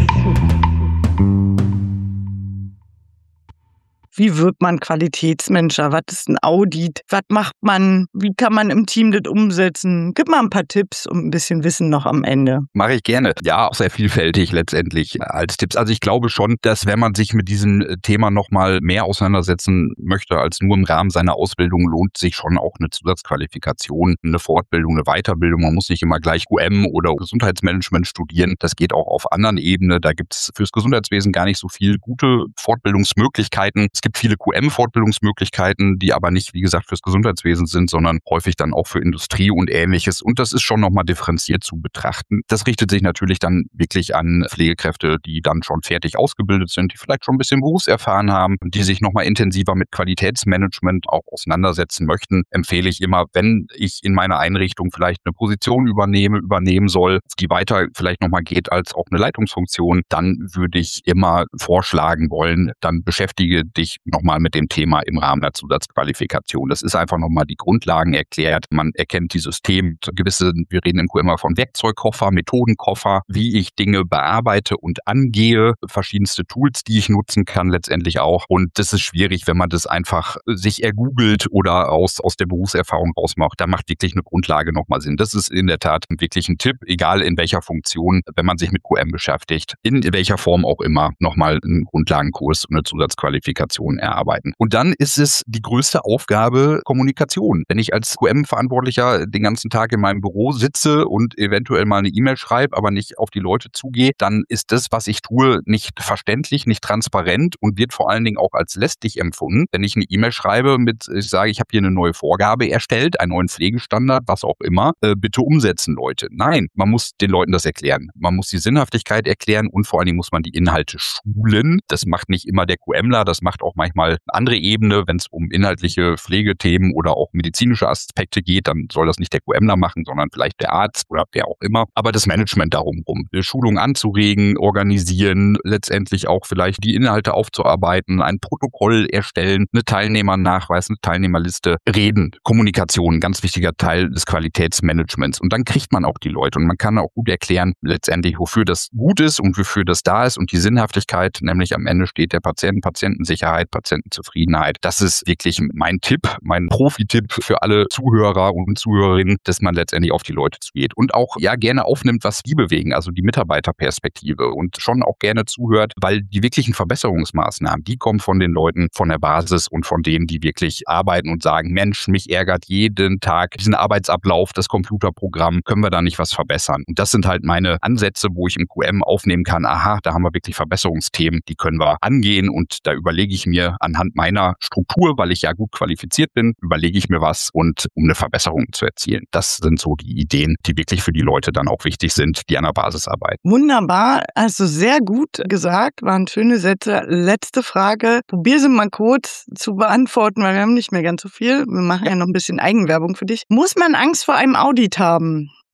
Wie wird man Qualitätsmanager? Was ist ein Audit? Was macht man? Wie kann man im Team das umsetzen? Gib mal ein paar Tipps und ein bisschen Wissen noch am Ende. Mache ich gerne. Ja, auch sehr vielfältig letztendlich als Tipps. Also ich glaube schon, dass wenn man sich mit diesem Thema nochmal mehr auseinandersetzen möchte als nur im Rahmen seiner Ausbildung, lohnt sich schon auch eine Zusatzqualifikation, eine Fortbildung, eine Weiterbildung. Man muss nicht immer gleich QM oder Gesundheitsmanagement studieren. Das geht auch auf anderen Ebenen. Da gibt es fürs Gesundheitswesen gar nicht so viel gute Fortbildungsmöglichkeiten. Es gibt viele QM-Fortbildungsmöglichkeiten, die aber nicht, wie gesagt, fürs Gesundheitswesen sind, sondern häufig dann auch für Industrie und Ähnliches. Und das ist schon nochmal differenziert zu betrachten. Das richtet sich natürlich dann wirklich an Pflegekräfte, die dann schon fertig ausgebildet sind, die vielleicht schon ein bisschen berufserfahren haben, die sich nochmal intensiver mit Qualitätsmanagement auch auseinandersetzen möchten. Empfehle ich immer, wenn ich in meiner Einrichtung vielleicht eine Position übernehmen soll, die weiter vielleicht nochmal geht als auch eine Leitungsfunktion, dann würde ich immer vorschlagen wollen, dann beschäftige dich nochmal mit dem Thema im Rahmen der Zusatzqualifikation. Das ist einfach nochmal die Grundlagen erklärt. Man erkennt die Systeme, wir reden im QM immer von Werkzeugkoffer, Methodenkoffer, wie ich Dinge bearbeite und angehe, verschiedenste Tools, die ich nutzen kann letztendlich auch. Und das ist schwierig, wenn man das einfach sich ergoogelt oder aus der Berufserfahrung rausmacht. Da macht wirklich eine Grundlage nochmal Sinn. Das ist in der Tat wirklich ein Tipp, egal in welcher Funktion, wenn man sich mit QM beschäftigt, in welcher Form auch immer, nochmal einen Grundlagenkurs und eine Zusatzqualifikation erarbeiten. Und dann ist es die größte Aufgabe Kommunikation. Wenn ich als QM-Verantwortlicher den ganzen Tag in meinem Büro sitze und eventuell mal eine E-Mail schreibe, aber nicht auf die Leute zugehe, dann ist das, was ich tue, nicht verständlich, nicht transparent und wird vor allen Dingen auch als lästig empfunden. Wenn ich eine E-Mail schreibe ich sage, ich habe hier eine neue Vorgabe erstellt, einen neuen Pflegestandard, was auch immer, bitte umsetzen, Leute. Nein, man muss den Leuten das erklären. Man muss die Sinnhaftigkeit erklären und vor allen Dingen muss man die Inhalte schulen. Das macht nicht immer der QMler, das macht auch manchmal eine andere Ebene. Wenn es um inhaltliche Pflegethemen oder auch medizinische Aspekte geht, dann soll das nicht der QMler machen, sondern vielleicht der Arzt oder wer auch immer. Aber das Management darum rum, Schulung anzuregen, organisieren, letztendlich auch vielleicht die Inhalte aufzuarbeiten, ein Protokoll erstellen, eine Teilnehmernachweis, eine Teilnehmerliste, reden, Kommunikation, ganz wichtiger Teil des Qualitätsmanagements. Und dann kriegt man auch die Leute und man kann auch gut erklären, letztendlich, wofür das gut ist und wofür das da ist und die Sinnhaftigkeit, nämlich am Ende steht der Patientensicherheit, Patientenzufriedenheit. Das ist wirklich mein Tipp, mein Profi-Tipp für alle Zuhörer und Zuhörerinnen, dass man letztendlich auf die Leute zugeht und auch gerne aufnimmt, was die bewegen, also die Mitarbeiterperspektive und schon auch gerne zuhört, weil die wirklichen Verbesserungsmaßnahmen, die kommen von den Leuten von der Basis und von denen, die wirklich arbeiten und sagen, Mensch, mich ärgert jeden Tag diesen Arbeitsablauf, das Computerprogramm, können wir da nicht was verbessern? Und das sind halt meine Ansätze, wo ich im QM aufnehmen kann, aha, da haben wir wirklich Verbesserungsthemen, die können wir angehen und da überlege ich mir anhand meiner Struktur, weil ich ja gut qualifiziert bin, überlege ich mir was und um eine Verbesserung zu erzielen. Das sind so die Ideen, die wirklich für die Leute dann auch wichtig sind, die an der Basis arbeiten. Wunderbar, also sehr gut gesagt, waren schöne Sätze. Letzte Frage, probier sie mal kurz zu beantworten, weil wir haben nicht mehr ganz so viel. Wir machen ja noch ein bisschen Eigenwerbung für dich. Muss man Angst vor einem Audit haben?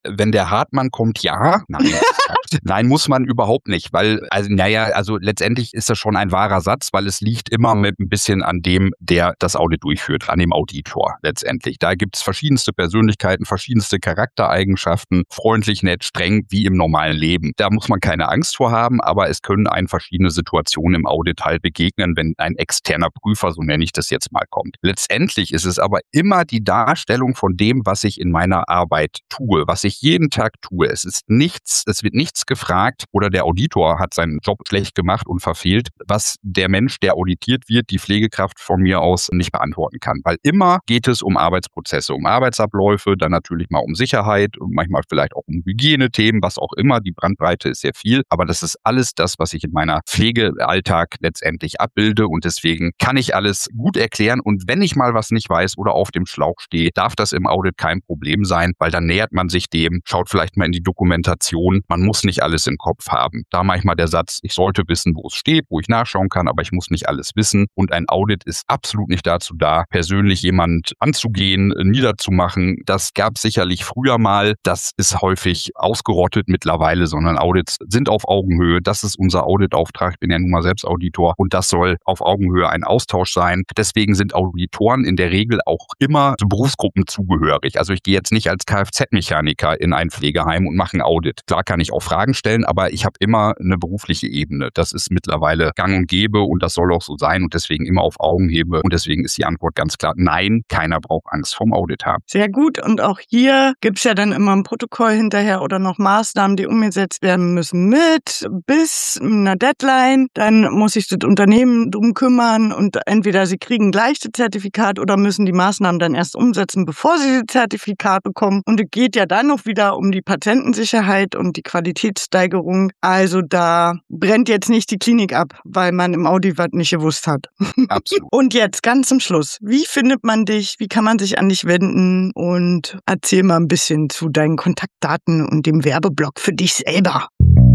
wenn der Hartmann kommt, ja. Nein. Nein, muss man überhaupt nicht, weil, also letztendlich ist das schon ein wahrer Satz, weil es liegt immer mit ein bisschen an dem, der das Audit durchführt, an dem Auditor letztendlich. Da gibt es verschiedenste Persönlichkeiten, verschiedenste Charaktereigenschaften, freundlich, nett, streng, wie im normalen Leben. Da muss man keine Angst vor haben, aber es können einem verschiedene Situationen im Audit halt begegnen, wenn ein externer Prüfer, so nenne ich das jetzt mal, kommt. Letztendlich ist es aber immer die Darstellung von dem, was ich in meiner Arbeit tue, was ich jeden Tag tue. Es wird nichts gefragt oder der Auditor hat seinen Job schlecht gemacht und verfehlt, was der Mensch, der auditiert wird, die Pflegekraft von mir aus nicht beantworten kann. Weil immer geht es um Arbeitsprozesse, um Arbeitsabläufe, dann natürlich mal um Sicherheit und manchmal vielleicht auch um Hygienethemen, was auch immer. Die Bandbreite ist sehr viel, aber das ist alles das, was ich in meiner Pflegealltag letztendlich abbilde und deswegen kann ich alles gut erklären und wenn ich mal was nicht weiß oder auf dem Schlauch stehe, darf das im Audit kein Problem sein, weil dann nähert man sich dem, schaut vielleicht mal in die Dokumentation, man muss nicht alles im Kopf haben. Da manchmal der Satz, ich sollte wissen, wo es steht, wo ich nachschauen kann, aber ich muss nicht alles wissen. Und ein Audit ist absolut nicht dazu da, persönlich jemand anzugehen, niederzumachen. Das gab es sicherlich früher mal. Das ist häufig ausgerottet mittlerweile, sondern Audits sind auf Augenhöhe. Das ist unser Auditauftrag. Ich bin ja nun mal selbst Auditor und das soll auf Augenhöhe ein Austausch sein. Deswegen sind Auditoren in der Regel auch immer zu Berufsgruppen zugehörig. Also ich gehe jetzt nicht als Kfz-Mechaniker in ein Pflegeheim und mache ein Audit. Klar kann ich auch Fragen stellen, aber ich habe immer eine berufliche Ebene. Das ist mittlerweile gang und gäbe und das soll auch so sein und deswegen immer auf Augenhöhe. Und deswegen ist die Antwort ganz klar, nein, keiner braucht Angst vorm Audit haben. Sehr gut. Und auch hier gibt's ja dann immer ein Protokoll hinterher oder noch Maßnahmen, die umgesetzt werden müssen mit bis einer Deadline. Dann muss sich das Unternehmen drum kümmern und entweder sie kriegen gleich das Zertifikat oder müssen die Maßnahmen dann erst umsetzen, bevor sie das Zertifikat bekommen. Und es geht ja dann noch wieder um die Patientensicherheit und die Qualitätssteigerung. Also da brennt jetzt nicht die Klinik ab, weil man im Audit was nicht gewusst hat. Absolut. Und jetzt ganz zum Schluss. Wie findet man dich? Wie kann man sich an dich wenden? Und erzähl mal ein bisschen zu deinen Kontaktdaten und dem Werbeblock für dich selber.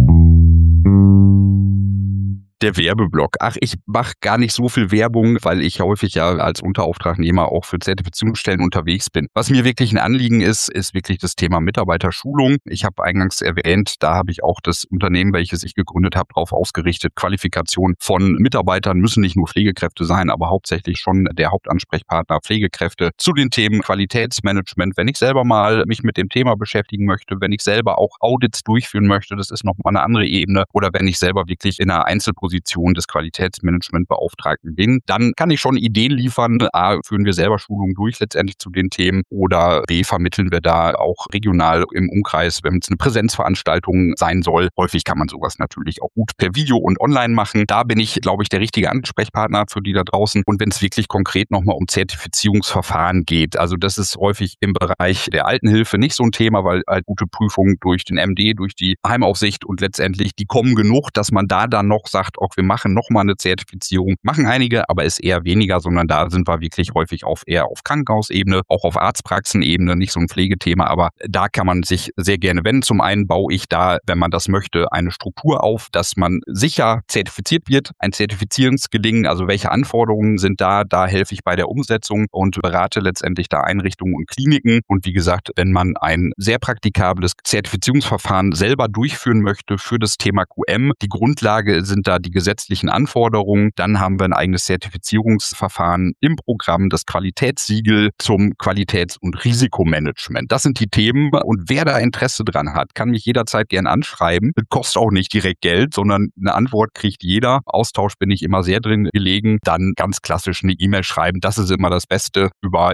Der Werbeblock. Ach, ich mache gar nicht so viel Werbung, weil ich häufig ja als Unterauftragnehmer auch für Zertifizierungsstellen unterwegs bin. Was mir wirklich ein Anliegen ist wirklich das Thema Mitarbeiterschulung. Ich habe eingangs erwähnt, da habe ich auch das Unternehmen, welches ich gegründet habe, darauf ausgerichtet. Qualifikation von Mitarbeitern müssen nicht nur Pflegekräfte sein, aber hauptsächlich schon der Hauptansprechpartner Pflegekräfte zu den Themen Qualitätsmanagement. Wenn ich selber mal mich mit dem Thema beschäftigen möchte, wenn ich selber auch Audits durchführen möchte, das ist nochmal eine andere Ebene. Oder wenn ich selber wirklich in einer Einzelposition des Qualitätsmanagementbeauftragten bin, dann kann ich schon Ideen liefern. A, führen wir selber Schulungen durch letztendlich zu den Themen oder B, vermitteln wir da auch regional im Umkreis, wenn es eine Präsenzveranstaltung sein soll. Häufig kann man sowas natürlich auch gut per Video und online machen. Da bin ich, glaube ich, der richtige Ansprechpartner für die da draußen. Und wenn es wirklich konkret nochmal um Zertifizierungsverfahren geht, also das ist häufig im Bereich der Altenhilfe nicht so ein Thema, weil halt gute Prüfungen durch den MD, durch die Heimaufsicht und letztendlich die kommen genug, dass man da dann noch sagt, auch wir machen nochmal eine Zertifizierung. Machen einige, aber ist eher weniger, sondern da sind wir wirklich häufig eher auf Krankenhausebene, auch auf Arztpraxenebene, nicht so ein Pflegethema, aber da kann man sich sehr gerne wenden. Zum einen baue ich da, wenn man das möchte, eine Struktur auf, dass man sicher zertifiziert wird, ein Zertifizierungsgelingen, also welche Anforderungen sind da helfe ich bei der Umsetzung und berate letztendlich da Einrichtungen und Kliniken. Und wie gesagt, wenn man ein sehr praktikables Zertifizierungsverfahren selber durchführen möchte für das Thema QM, die Grundlage sind da die gesetzlichen Anforderungen. Dann haben wir ein eigenes Zertifizierungsverfahren im Programm, das Qualitätssiegel zum Qualitäts- und Risikomanagement. Das sind die Themen und wer da Interesse dran hat, kann mich jederzeit gern anschreiben. Das kostet auch nicht direkt Geld, sondern eine Antwort kriegt jeder. Austausch bin ich immer sehr drin gelegen. Dann ganz klassisch eine E-Mail schreiben. Das ist immer das Beste über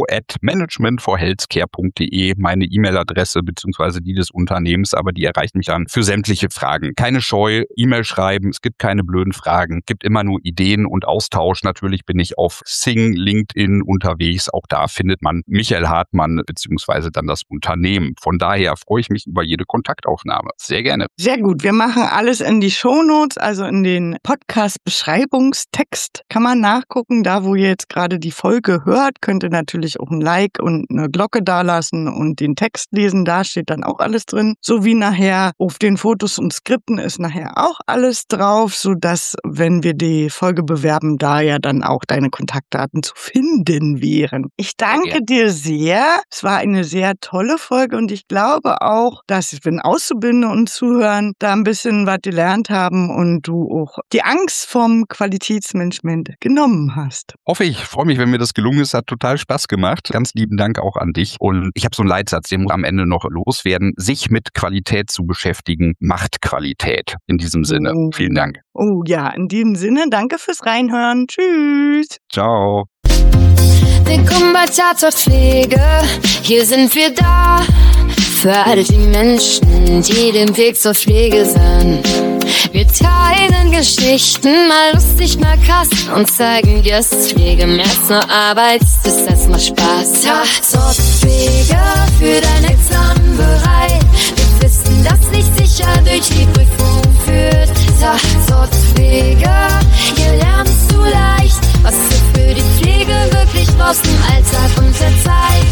info@managementforhealthcare.de, meine E-Mail-Adresse beziehungsweise die des Unternehmens, aber die erreicht mich dann für sämtliche Fragen. Keine Scheu, E-Mail schreiben. Es gibt keine blöden Fragen, gibt immer nur Ideen und Austausch. Natürlich bin ich auf Xing, LinkedIn unterwegs. Auch da findet man Michael Hartmann beziehungsweise dann das Unternehmen. Von daher freue ich mich über jede Kontaktaufnahme. Sehr gerne. Sehr gut. Wir machen alles in die Shownotes, also in den Podcast-Beschreibungstext. Kann man nachgucken. Da, wo ihr jetzt gerade die Folge hört, könnt ihr natürlich auch ein Like und eine Glocke dalassen und den Text lesen. Da steht dann auch alles drin. So wie nachher auf den Fotos und Skripten ist nachher auch alles drauf. auf, sodass, wenn wir die Folge bewerben, da ja dann auch deine Kontaktdaten zu finden wären. Ich danke dir sehr. Es war eine sehr tolle Folge und ich glaube auch, dass wenn Auszubildende uns zuhören, da ein bisschen was gelernt haben und du auch die Angst vom Qualitätsmanagement genommen hast. Hoffe ich. Freue mich, wenn mir das gelungen ist. Hat total Spaß gemacht. Ganz lieben Dank auch an dich. Und ich habe so einen Leitsatz, den muss am Ende noch loswerden. Sich mit Qualität zu beschäftigen, macht Qualität. In diesem Sinne. Vielen Dank. Oh ja, in diesem Sinne, danke fürs Reinhören. Tschüss. Ciao. Willkommen bei Tatort Pflege. Hier sind wir da für all die Menschen, die den Weg zur Pflege sind. Wir teilen Geschichten, mal lustig, mal krass, und zeigen dir, dass Pflege mehr als nur Arbeit ist, das macht Spaß. Tatort Pflege, für dein Examen bereit. Wir wissen, dass nicht sicher durch die Prüfung führt. Tatort Pflege, hier lernst du leicht, was du für die Pflege wirklich brauchst im Alltag und der Zeit.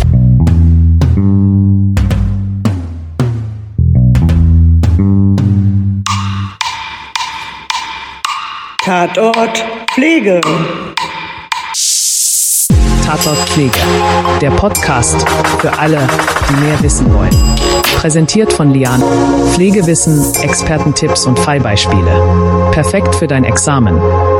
Tatort Pflege. Tatort Pflege, der Podcast für alle, die mehr wissen wollen. Präsentiert von Lian. Pflegewissen, Expertentipps und Fallbeispiele. Perfekt für dein Examen.